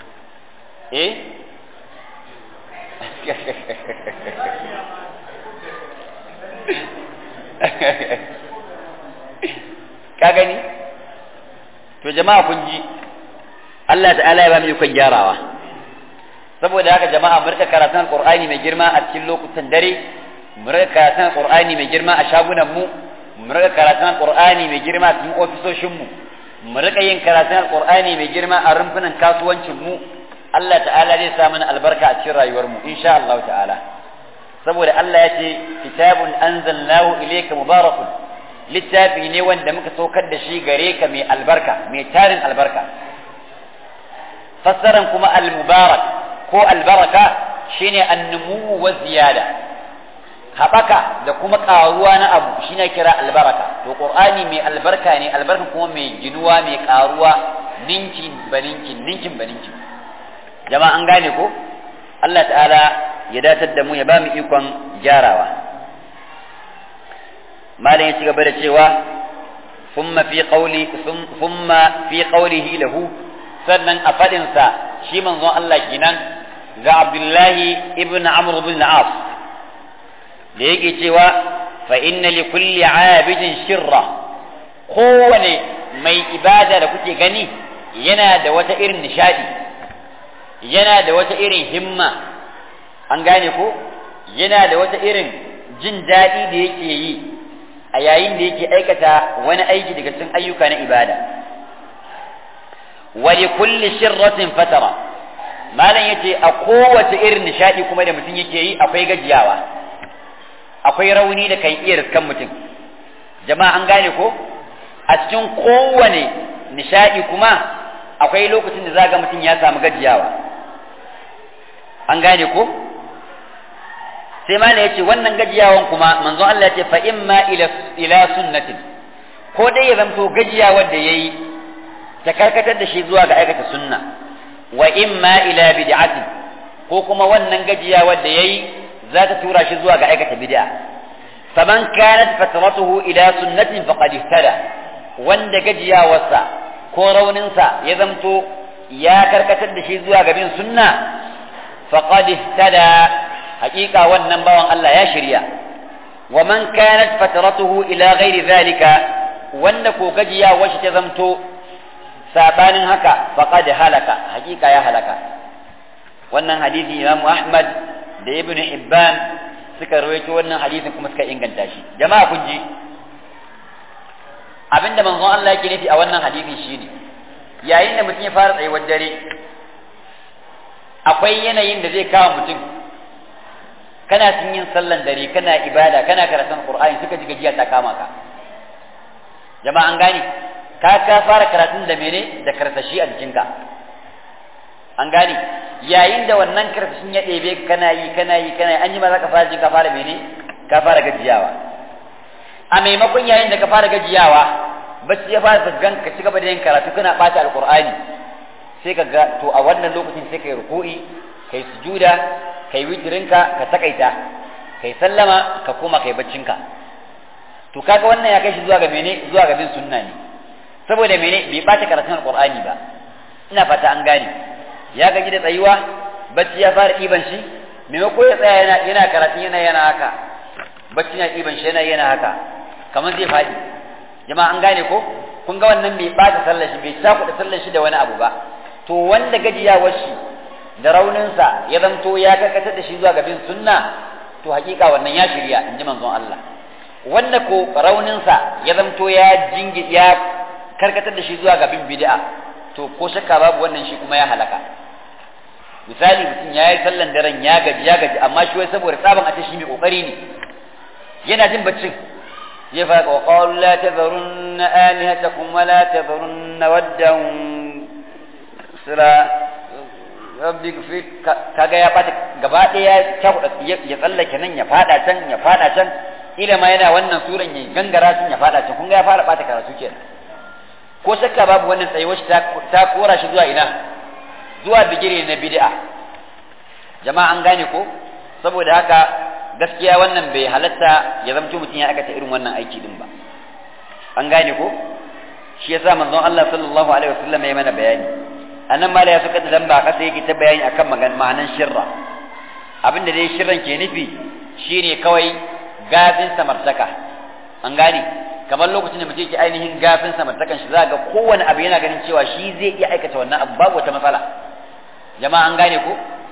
ka gani to jama'a kun ji Allah ta'ala ya ba mu ikon gyarawa saboda haka jama'a mu rika karatun alqur'ani mai girma a cikin lokutan dare mu rika karatun alqur'ani mai girma a shagunan mu mu rika karatun alqur'ani mai girma a cikin ofisoshin mu mu rika yin karatun alqur'ani mai girma a rumfunan kasuwancin mu Allah ta'ala zai sa mana albarka a cikin rayuwar mu insha Allah ta'ala saboda Allah ya ce kitabun anzalnahu ilayka mubarakun littafi ne wanda muka saukar da shi gare ka mai albarka mai tarin albarka fassaran kuma al-mubarak ko albaraka shine annumu wa ziyada habaka da kuma karuwa na abu shine kira albaraka to qur'ani mai albarka ne albarka kuma mai ginuwa mai karuwa ninkin baninkin jama'a an gane ko Allah ta'ala ya datar da mu ya ba mu ikon gyarawa malam ya ci gaba da cewa thumma fi qawlihi lahu sannan a fadin sa shi manzon Allah kinan ga Abdullahi ibn Amr ibn As da yake cewa fa inna li kulli abidin shirra, kowane mai ibada da kuke gani yana da wata irin nishadi, yana da wata irin himma, an gane ko yana da wata irin jin daɗi da yake yi a yayin da yake aikata wani aiki daga cikin ayyuka na ibada. wa li kulli shirratin fatara, malam yace a kowace irin nishadi kuma da mutum yake yi akwai gajiyawa, akwai rauni da kan iya riskan mutum. Jama'a an gane ko a cikin kowane nishadi kuma akwai lokacin da zaga mutum ya samu gajiyawa, an gane ko. sai ma yace wannan gajiyawan kuma manzon Allah yace fa imma ila sunnatin, ko dai ya zanto gajiyawar da yayi ta karkatar da shi zuwa ga aikata sunna, wa imma ila bid'atin, ko kuma wannan gajiyawar da yayi za ta tura shi zuwa ga aikata bid'a. faman kanat fatratuhu ila sunnatin faqad ihtada, wanda gajiyawarsa ko rauninsa ya zanto ya karkatar da shi zuwa ga bin sunna, faqad ihtada, haƙiƙa wannan bawan Allah ya shirya. wa man kanat fatratuhu ila ghairi zalika, wanda ko gajiyawar shi ta zanto sabanin haka, faqad halaka, haƙiƙa ya halaka. wannan hadisi Imam Ahmad da Ibn Hibban suka rawaito wannan hadisin kuma suka inganta shi. Jama'a kun ji abinda manzon Allah yake nufi a wannan hadisi shine yayin da mutum ya fara tsayuwar dare akwai yanayin da zai kawo mutum, kana cin yin sallan dare, kana ibada, kana karatun Qur'ani, suka ji gajiya ta kama ka. Jama'a an gane ka fara karatun da mene da karsashi a jikinka, an gane yayin da wannan karsashin ya ɗebe kana yi an yi ma za ka fara jin ka fara mene, ka fara gajiyawa. A maimakon yayin da ka fara gajiyawa bacci ya fara fuskan ka ci gaba da yin karatu kana ɓata alƙur'ani, sai ka ga to a wannan lokacin sai ka yi ruku'i, ka yi sujuda, ka yi witirinka, ka takaita, ka yi sallama, ka koma ka yi baccinka. To kaga wannan ya kai shi zuwa ga mene, zuwa ga bin sunna ne, saboda mene bai ɓata karatun alƙur'ani ba. Ina fata an gane, ya gaji da tsayuwa, bacci ya fara ɗiban shi, maimako ya tsaya yana karatu yana haka, bacci na ɗiban shi yana haka, kamar zai faɗi. Jama'a an gane ko, kun ga wannan bai ɓata sallar shi, bai cakuɗa sallar shi da wani abu ba. To wanda gajiyawar shi da rauninsa ya zanto ya karkatar da shi zuwa ga bin sunna, to hakika wannan ya shirya, in ji manzon Allah. Wanda ko rauninsa ya zanto ya karkatar da shi zuwa ga bin bid'a, to ko shakka babu wannan shi kuma ya halaka. Misali mutum ya yi sallan daren ya gaji, amma shi wai saboda tsaban a ce shi mai kokari ne, yana jin baccin ya faɗa wa qalu la tadharunna alihatakum wa la tadharunna waddan sira rabbi gfir, kaga ya bata gaba ɗaya ya tsallake nan ya fada can ila ma yana wannan suran ya gangara sun ya fada can, kun ga ya fara bata karatu kenan. Ko shakka babu wannan tsayuwar shi ta kora shi zuwa ina, zuwa bigire na bid'a. Jama'a an gane ko, saboda haka gaskiya wannan bai halatta ya zamto mutum ya aikata irin wannan aiki din ba, an gane ko. Shi yasa manzon Allah sallallahu alaihi wasallam ya mana bayani anan ma ya suka da lamba kasa yake ta bayani akan ma'anan shirra. Abinda dai shirran ke nufi shine kawai gafin samartaka, an gane, kamar lokacin da mutum yake ainihin gafin samartakan shi za ga kowane abu yana ganin cewa shi zai iya aikata wannan abu babu wata matsala. Jama'a an gane ko,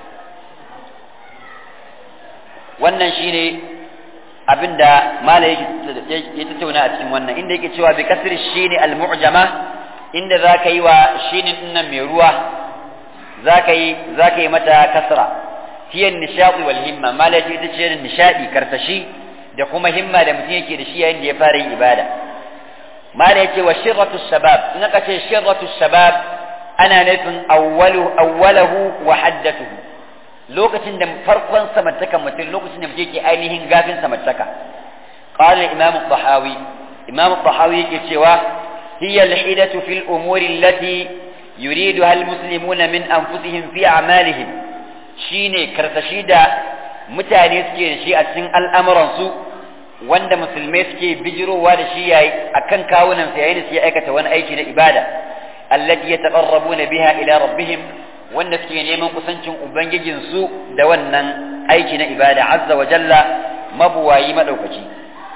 wannan shine abinda mala ya tattauna a cikin wannan, inda yake cewa bi kasri shine al-mu'jama, inda zaka yi wa shinin dinnan mai ruwa zaka yi mata kasra, hiya nishadi wal himma, mala ya ita ce nishadi, karsashi da kuma himma da mutum yake da shi yayin da ya fara yin ibada. Mala ya ce wa shirratu shabab, in aka ce shirratu shabab ana nufin awwalahu wa haddatuhu, lokacin da farkon samartakan mutum, lokacin da mutum yake ainihin gafin samartaka. Qala Imam al-Tahawi yake cewa hiya al-hidatu fil umuri allati yuriduha al-muslimuna min anfusihim fi a'malihim, shine karsashi da mutane suke da shi a cikin al'amuransu, wanda musulmai suke bijirowa da shi yayi akan kawunan su yayin da suke aikata wani aiki na ibada, allati yataqarrabuna biha ila rabbihim, wanda suke neman kusancin ubangijinsu da wannan aiki na ibada azza wa jalla, mabuwayi madaukaci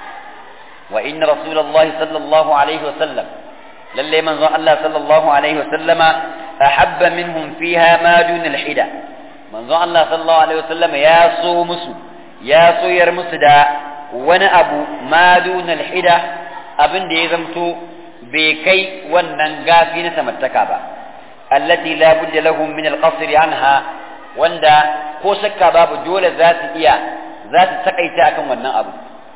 wa inna rasulullahi sallallahu alaihi wa sallam lalle manzon Allah sallallahu alaihi wa sallama ahabba minhum fiha ma dun al-hida manzon Allah sallallahu alaihi wa sallama ya soyar musu da wani abu ma dun al-hida abin da ya zamto bai kai wannan gafi na samartaka ba allati la budda lahum min al-qasr anha wanda ko shakka babu dole za su takaita akan wannan abu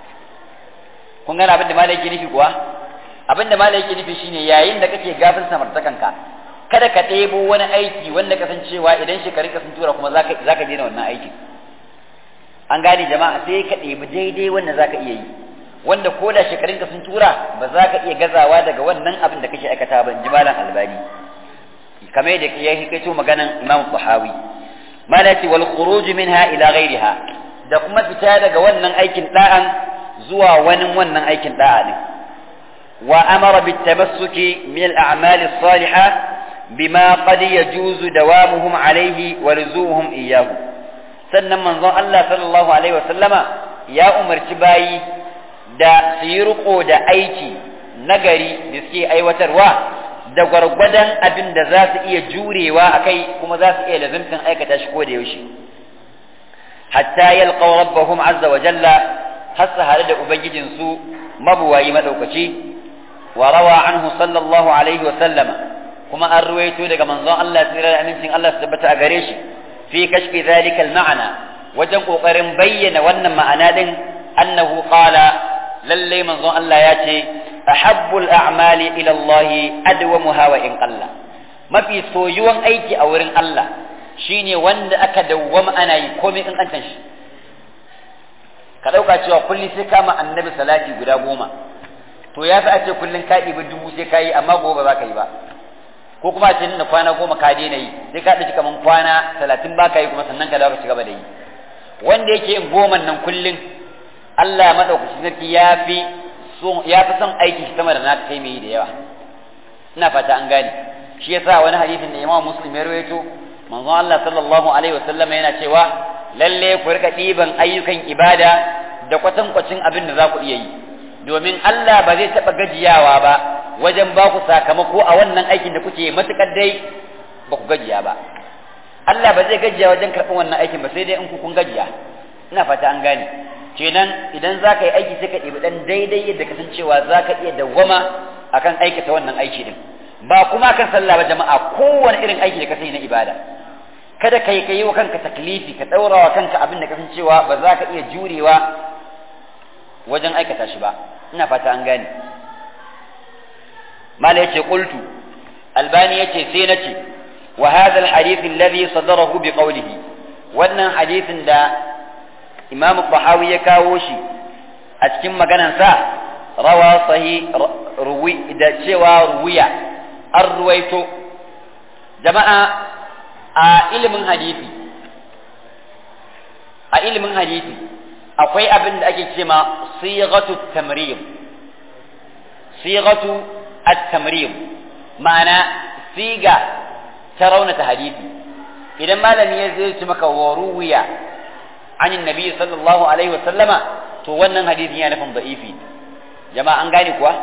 kun gane abin da malai yake nufi kuwa abin da malai yake nufi shine yayin da kake gafin samartakanka kada ka ɗebo wani aiki wanda ka san cewa idan shekarun ka sun tura kuma zaka daina wannan aikin an gane jama'a sai ka ɗebi daidai wanda zaka iya yi wanda ko da shekarun ka sun tura ba za ka iya gazawa daga wannan abin da kake aikata ba in ji malam albani kamar yadda ya hikaito maganan imam Tahawi malati wal khuruj minha ila ghayriha da kuma fita daga wannan aikin da'an zuwa wani wannan aikin da'a ne wa amara bit tamassuki min al a'mal as salihah bima qad yajuzu dawamuhum alayhi wa rizuhum iyyahu sannan manzon Allah sallallahu alaihi wasallama ya umarci bayi da su yi riko da aiki nagari da suke aiwatarwa da gwargwadon abin da za su iya jurewa a kai kuma za su iya lazimtin aikata shi ko da yaushe hatta yalqaw rabbahum azza wa jalla hasa hare da ubangijinsu mabuwayi madaukaci wa rawa anhu sallallahu alaihi wa sallama kuma an ruwaito daga manzon Allah tsira da amincin Allah su tabbata a gare shi fi kashfi zalika al-ma'ana wajen kokarin bayyana wannan ma'ana din annahu qala lalle manzon Allah ya ce ahabbul a'mali ila Allah adwamuha wa in qalla mafi soyuwan aiki a wurin Allah shine wanda aka dawwama ana yi komai in an san shi ka dauka cewa kulli sai kama annabi salati guda 10 to ya fi a ce kullun ka ɗibi 1000 sai ka yi amma gobe ba ka yi ba ko kuma a ce nuna kwana 10 ka daina yi sai ka ɗauki kaman kwana 30 ba ka yi kuma sannan ka dawo ka ci gaba da yi wanda yake yin 10 nan kullun Allah madaukaki sarki ya fi son aiki shi sama da naka kai mai da yawa ina fata an gane shi yasa wani hadisin da Imam Muslim ya rawaito manzon Allah sallallahu alaihi wasallam yana cewa lalle ku rika diban ayyukan ibada da kwatankwacin abin da za ku iya yi domin Allah ba zai taba gajiyawa ba wajen ba ku sakamako a wannan aikin da kuke matukar dai ba ku gajiya ba Allah ba zai gajiya wajen karɓar wannan aikin ba sai dai in ku kun gajiya ina fata an gane kenan idan za ka yi aiki sai ka ɗibi ɗan daidai yadda ka san cewa za ka iya dawwama akan aikata wannan aiki din ba kuma kan sallah ba jama'a kowane irin aiki da ka sani na ibada kada ka yi wa kanka taklifi ka ɗaura wa kanka abin da ka san cewa ba za ka iya jurewa wajen aikata shi ba ina fata an gane mala yace qultu albani yace sai nace wa hadha alhadith alladhi sadarahu bi qawlihi wannan hadithin da imam Tahawi ya kawo shi a cikin maganansa rawa sahi ruwi da cewa ruwiya an ruwaito jama'a a ilimin hadisi akwai abin da ake cewa sighatu at-tamrim ma'ana siga ta raunata hadisi idan malami ya zai ci maka wa ruwiya عن النبي صلى الله عليه وسلم to wannan hadisin ya nufin da'ifi jama'a an gane kuwa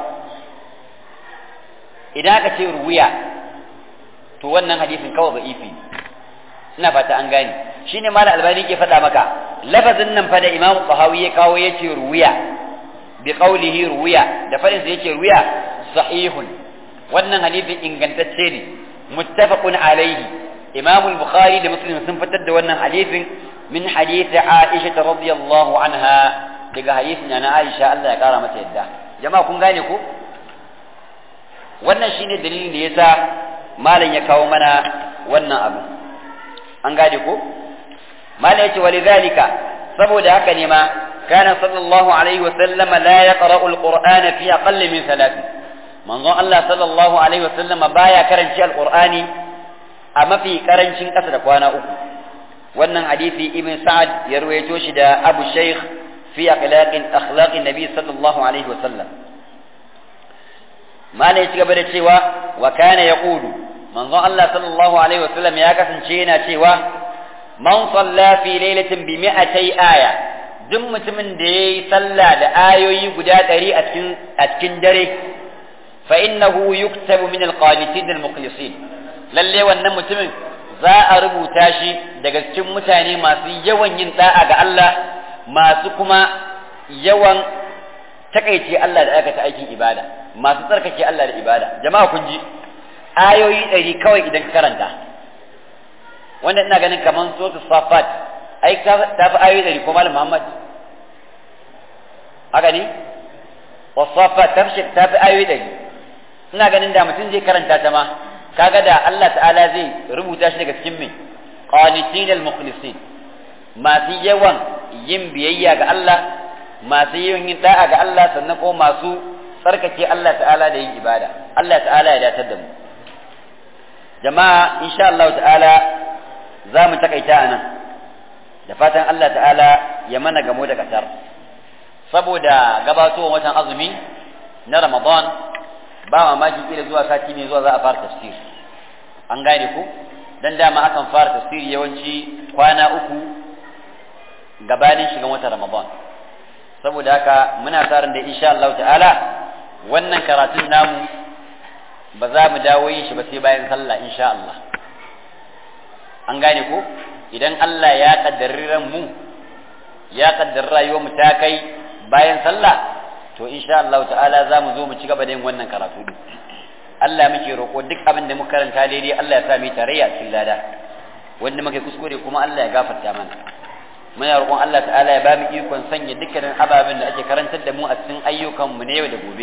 idan aka ce ruwiya to wannan hadisin kawai da'ifi ina fata an gane shine malam albani ke faɗa maka lafazin nan fa da imam Tahawi ya kawo yace ruwiya bi qawlihi ruwiya da fadin sa yace ruwiya sahihun wannan hadisin ingantacce ne muttafaqun alaihi imam al-bukhari da muslim sun fitar da wannan hadisin من حديث عائشة رضي الله عنها daga hadisin na Aisha Allah ya kara mata yadda jama'a kun gane ko wannan shine dalilin da yasa malam ya kawo mana wannan abu an gane ko malam yace walidhalika saboda haka ne ma kana sallallahu alaihi wa sallama la yaqra'u alqur'ana fi aqall min thalath manzon Allah sallallahu alaihi wa sallama baya karanci alqur'ani a mafi karancin kasa da kwana uku wannan hadisi ibn sa'ad ya ruwaito shi da abu shaykh fi akhlaqin nabi sallallahu alaihi wasallam malai ci gaba da cewa wa kana yaqulu manzon Allah sallallahu alaihi wasallam ya kasance yana cewa man salla fi lailatin bi mi'atay aya duk mutumin da yayi sallah da ayoyi guda 100 a cikin dare fa innahu yuktabu min alqanitin almukhlisin lalle wannan mutumin za a rubuta shi daga cikin mutane masu yawan yin da'a ga Allah masu kuma yawan takaice Allah da aikata aikin ibada masu tsarkake Allah da ibada jama'a kun ji ayoyi 100 kawai idan ka karanta wanda ina ganin kaman suratul safat ai ta fi ayoyi 100 ko malam Muhammad haka ne wasafat ta fi ayoyi 100 ina ganin da mutum zai karanta ta ma kaga da Allah ta'ala zai rubuta shi daga cikin mai qanitin al-mukhlisin masu yawan yin biyayya ga Allah masu yawan yin da'a ga Allah sannan ko masu tsarkake Allah ta'ala da yin ibada Allah ta'ala ya datar da mu jama'a insha Allah ta'ala za mu takaita anan da fatan Allah ta'ala ya mana gamo da kasar saboda gabatowar watan azumi na Ramadan ba mamaki kila zuwa sati ne zuwa za a fara tafsir an gane ku dan dama akan fara tafsiri yawanci kwana 3 gabanin shigan watan Ramadan saboda haka muna tsarin da insha Allah ta'ala wannan karatun namu ba za mu dawo yin shi ba sai bayan sallah insha Allah an gane ku idan Allah ya kaddari mu ya kaddari rayuwar mu ta kai bayan sallah to insha Allah ta'ala za mu zo mu ci gaba da yin wannan karatu din Allah muke roƙo duk abin da muka karanta daidai Allah ya sa mu tarayya a cikin lada wanda muke kuskure kuma Allah ya gafarta mana muna roƙon Allah ta'ala ya ba mu ikon sanya dukkanin ababen da ake karantar da mu a cikin ayyukan mu na yau da gobe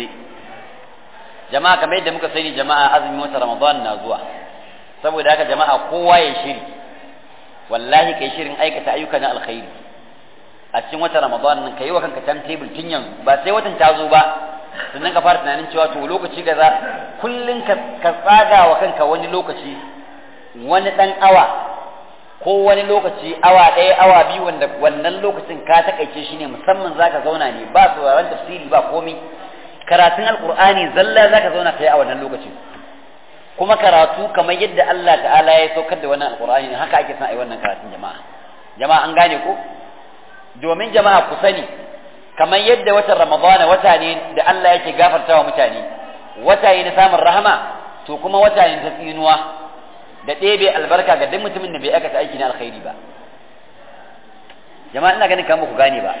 jama'a kamar yadda muka sani jama'a azumin wata Ramadan na zuwa saboda haka jama'a kowa ya shiri wallahi kai shirin aikata ayyuka na alkhairi a cikin watan Ramadan nan kai wa kanka timetable tun yanzu ba sai watan ta zo ba sannan ka fara tunanin cewa to lokaci gaza kullun ka tsaga wa kanka wani lokaci wani dan awa ko wani lokaci awa ɗaya awa biyu wanda wannan lokacin ka takaice shi ne musamman zaka zauna ne ba sauraron tafsiri ba komai karatun alqur'ani zalla zaka zauna kai a wannan lokacin kuma karatu kamar yadda Allah ta'ala ya saukar da wannan alqur'ani haka ake son ai wannan karatun jama'a an gane ko domin jama'a ku sani kamar yadda watan Ramadana wata ne da Allah yake gafartawa mutane wata ne na samun rahama to kuma wata ne ta tsinuwa da ɗebe albarka ga duk mutumin da bai aikata aiki na alkhairi ba jama'a ina ganin kamar ku gane ba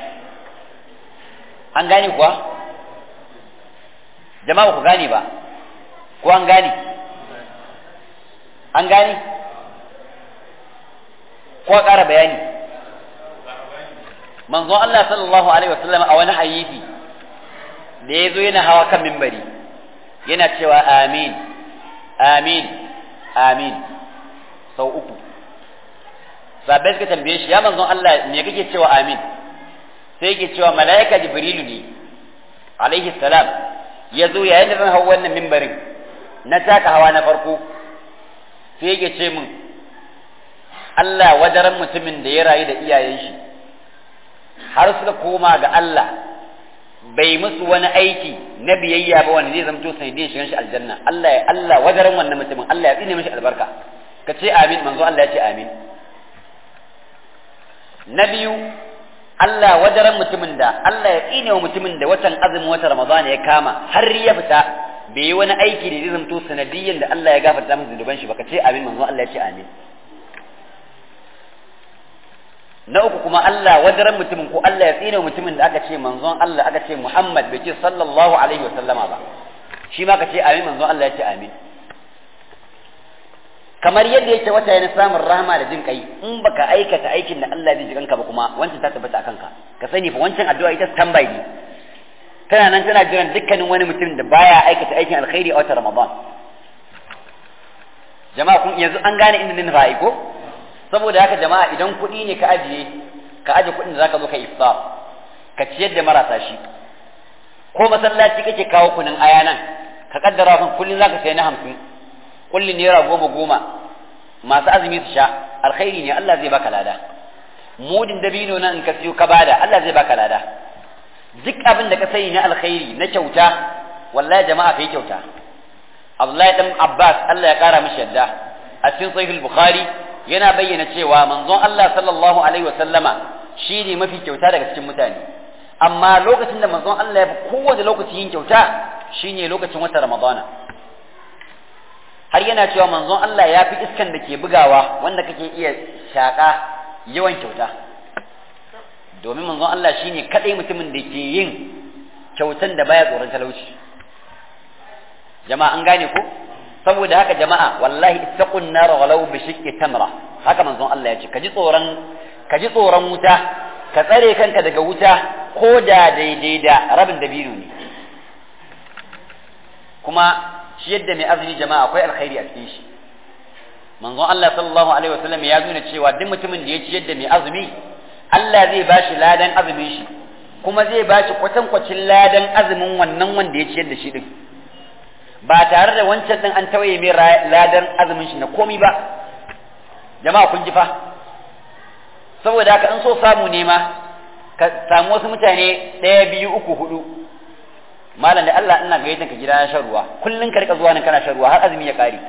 an gane kuwa jama'a ku gane ba ko an gane an gane ko a ƙara bayani manzo Allah sallallahu alaihi wasallam a wani hadisi da yazo yana hawa kan minbari yana cewa amin amin amin sau 3 sabai suka tambaye shi ya manzo Allah me kake cewa amin sai yake cewa malaika jibrilu ne alaihi salam yazo yayin da zan hawa wannan minbarin na taka hawa na farko sai yake ce min Allah wadaran mutumin da ya rayu da iyayen shi har suka koma ga Allah bai musu wani aiki na biyayya ba wanda zai zamto sanadiyar shigan shi aljanna Allah wadaran wannan mutumin Allah ya tsine mishi albarka ka ce amin manzo Allah ya ce amin na biyu Allah wadaran mutumin da Allah ya tsine wa mutumin da watan azumin watan Ramadan ya kama har ya fita bai yi wani aiki da zai zamto sanadiyar da Allah ya gafarta masa zunuban shi ba ka ce amin manzo Allah ya ce amin na uku kuma Allah wadaran mutumin ko Allah ya tsine mutumin da aka ce manzon Allah aka ce Muhammad bai ce sallallahu alaihi wa sallama ba shi ma ka ce amin manzon Allah ya ce amin kamar yadda yake wata yana samun rahama da jin kai in baka aikata aikin da Allah zai ji kanka ba kuma wancan ta tabbata akan ka ka sani fa wancan addu'a ita standby ne tana nan tana jiran dukkanin wani mutum da baya aikata aikin alkhairi a watan Ramadan jama'a kun yanzu an gane inda nin fa'i ko saboda haka jama'a idan kuɗi ne ka aje kuɗin da zaka zo ka iftar ka ciyar da marasa shi ko masallaci kake kawo kunin aya nan ka kaddara kan kullun zaka sai na 50 kullun naira 10 masu azumi su sha alkhairi ne Allah zai baka lada mudin dabino nan in ka siyo ka bada Allah zai baka lada duk abin da ka sani na alkhairi na kyauta wallahi jama'a kai kyauta Abdullahi dan Abbas Allah ya kara mishi yadda a cikin sahih al-Bukhari yana bayyana cewa manzon Allah sallallahu alaihi wasallama shine mafi kyauta daga cikin mutane amma lokacin da manzon Allah ya fi kowace lokaci yin kyauta shine lokacin watan Ramadana har yana cewa manzon Allah ya fi iskan da ke bugawa wanda kake iya shaka yawan kyauta domin manzon Allah shine kadai mutumin da ke yin kyautan da baya tsoron talauci jama'a an gane ko saboda haka jama'a wallahi ittaqun nar walau bi shiqqi tamra haka manzon Allah ya ce kaji tsoron wuta ka tsare kanka daga wuta ko da daidai da rabin dabino ne kuma shi yadda mai azumi jama'a akwai alkhairi a cikin shi manzon Allah sallallahu alaihi wasallam ya nuna cewa duk mutumin da ya ci yadda mai azumi Allah zai bashi ladan azumin shi kuma zai bashi kwatankwacin ladan azumin wannan wanda ya ci yadda shi din ba tare da wancan din an tawaye mai ladan azumin shi na komi ba jama'a kun ji fa saboda haka in so samu ne ma ka samu wasu mutane 1 2 3 4 malam da Allah ina gayyatan ka gida na shan ruwa kullun ka rika zuwa nan kana shan ruwa har azumi ya kare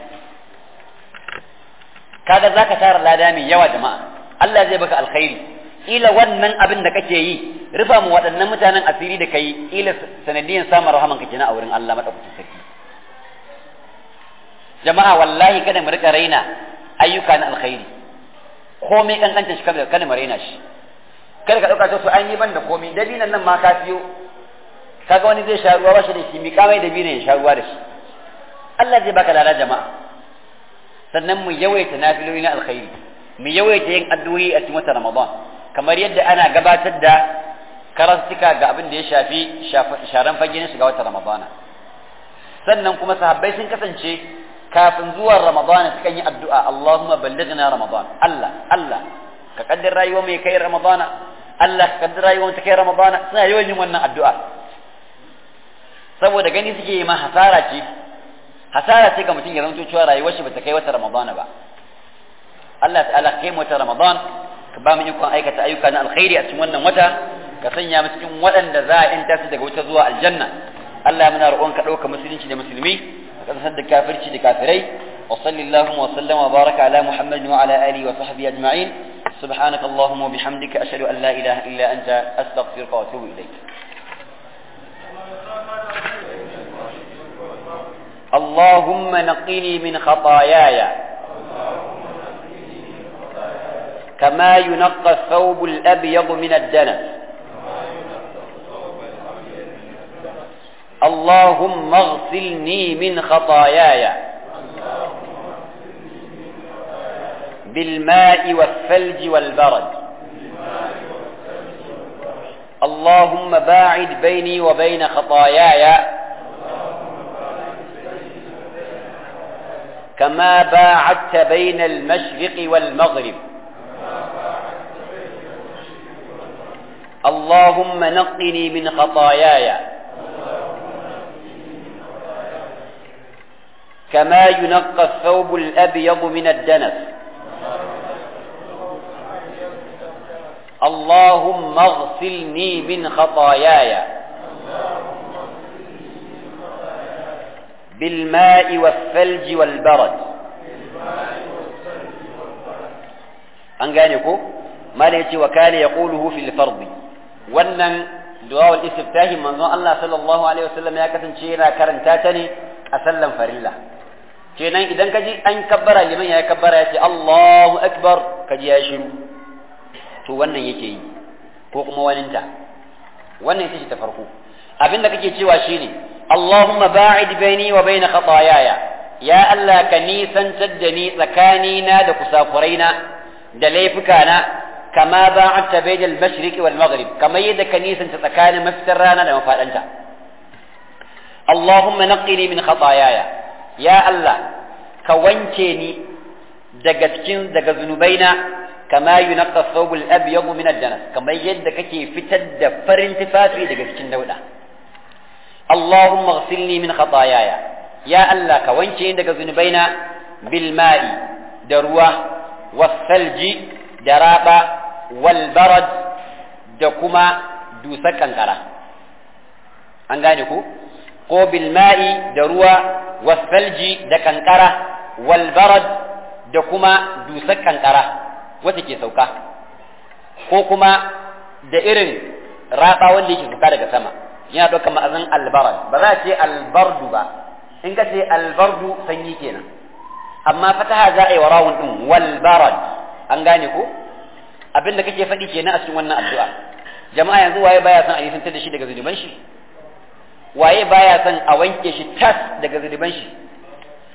kaga zaka tara lada mai yawa jama'a Allah zai baka alkhairi ila wannan abin da kake yi rufa mu waɗannan mutanen asiri da kai ila sanadiyan samun rahaman ka kenan a wurin Allah madaukakin sarki jama'a wallahi kada mu rika raina ayyuka na alkhairi komai kankancin shi kada mu raina shi kada ka dauka to an yi ban da komai dabinan nan ma ka siyo kaga wani zai sha ruwa ba shi da shi mi kamai dabinan ya sha ruwa da shi Allah zai baka lada jama'a sannan mu yawaita nafiloli na alkhairi mu yawaita yin addu'o'i a cikin watan Ramadan kamar yadda ana gabatar da karantuka ga abin da ya shafi sharan fagen shiga watan Ramadan sannan kuma sahabbai sun kasance kafin zuwan Ramadan sukan yi addu'a Allahumma ballighna Ramadan Allah ka kaddar rayuwar mai kai Ramadan Allah ka kaddar rayuwar ta kai Ramadan suna yawan yin wannan addu'a saboda gani suke yi ma hasara ce ga mutum ya zanto cewa rayuwar shi bata kai wata Ramadan ba Allah ta'ala kai mu wata Ramadan ka ba mu ikon aikata ayyuka na alkhairi a cikin wannan wata ka sanya mu cikin waɗanda za a inta su daga wuta zuwa aljanna Allah ya muna roƙon ka ɗauka musulunci da musulmi ka kasar da kafirci da kafirai wa sallallahu wa sallama wa baraka ala Muhammad wa ala alihi wa sahbihi ajma'in subhanaka allahumma wa bihamdika ashhadu an la ilaha illa anta astaghfiruka wa atubu ilayk اللهم نقني من خطاياي كما ينقى الثوب الأبيض من الدنس اللهم اغسلني من خطاياي بالماء والثلج والبرد اللهم باعد بيني وبين خطاياي كما باعدت بين المشرق والمغرب اللهم نقني من خطاياي كما ينقى الثوب الأبيض من الدنس اللهم اغسلني من خطاياي بالماء والثلج والبرد an gane ko malai yace wa kana yaquluhu fil fard wannan du'a wal istiftahi manzon Allah sallallahu alaihi wasallam ya kasance yana karanta ta ne a sallan farilla kenan idan kaji an kabbara liman ya kabbara yace Allahu akbar kaji ya shiru to wannan yake yi ko kuma waninta wannan ita ce ta farko abinda kake cewa shine Allahumma ba'id baini wa baina khataayaya ya Allah ka nisantar da ni tsakanina da kusakuraina da laifukana kama ba'adta bayna al-mashriq wal maghrib kama yadda ka nisanta tsakanin mafitar rana da mafadanta Allahumma naqqini min khataayaya ya Allah ka wanke ni daga zunubaina kama yunqqa ath-thawb al-abyad min ad-danas kama yadda kake fitar da farin tufafi daga cikin dauda اللهم اغسلني من خطاياي يا الله كوانشي daga zunubaina bil ma'i da ruwa was-salji da raba wal barad da kuma dusar kankara an gane ko bil ma'i da ruwa was-salji da kankara wal barad da kuma dusar kankara wacce ke sauka ko kuma da irin raba wanda yake fuka daga sama yana ɗaukar ma'azin albarad ba za a ce albardu ba in ka ce albardu sanyi kenan amma fataha za a yi wa rawun ɗin walbarad an gane ko abin da kake faɗi kenan a cikin wannan addu'a jama'a yanzu waye baya son a yi da shi daga zunuban shi waye baya son a wanke shi tas daga zunuban shi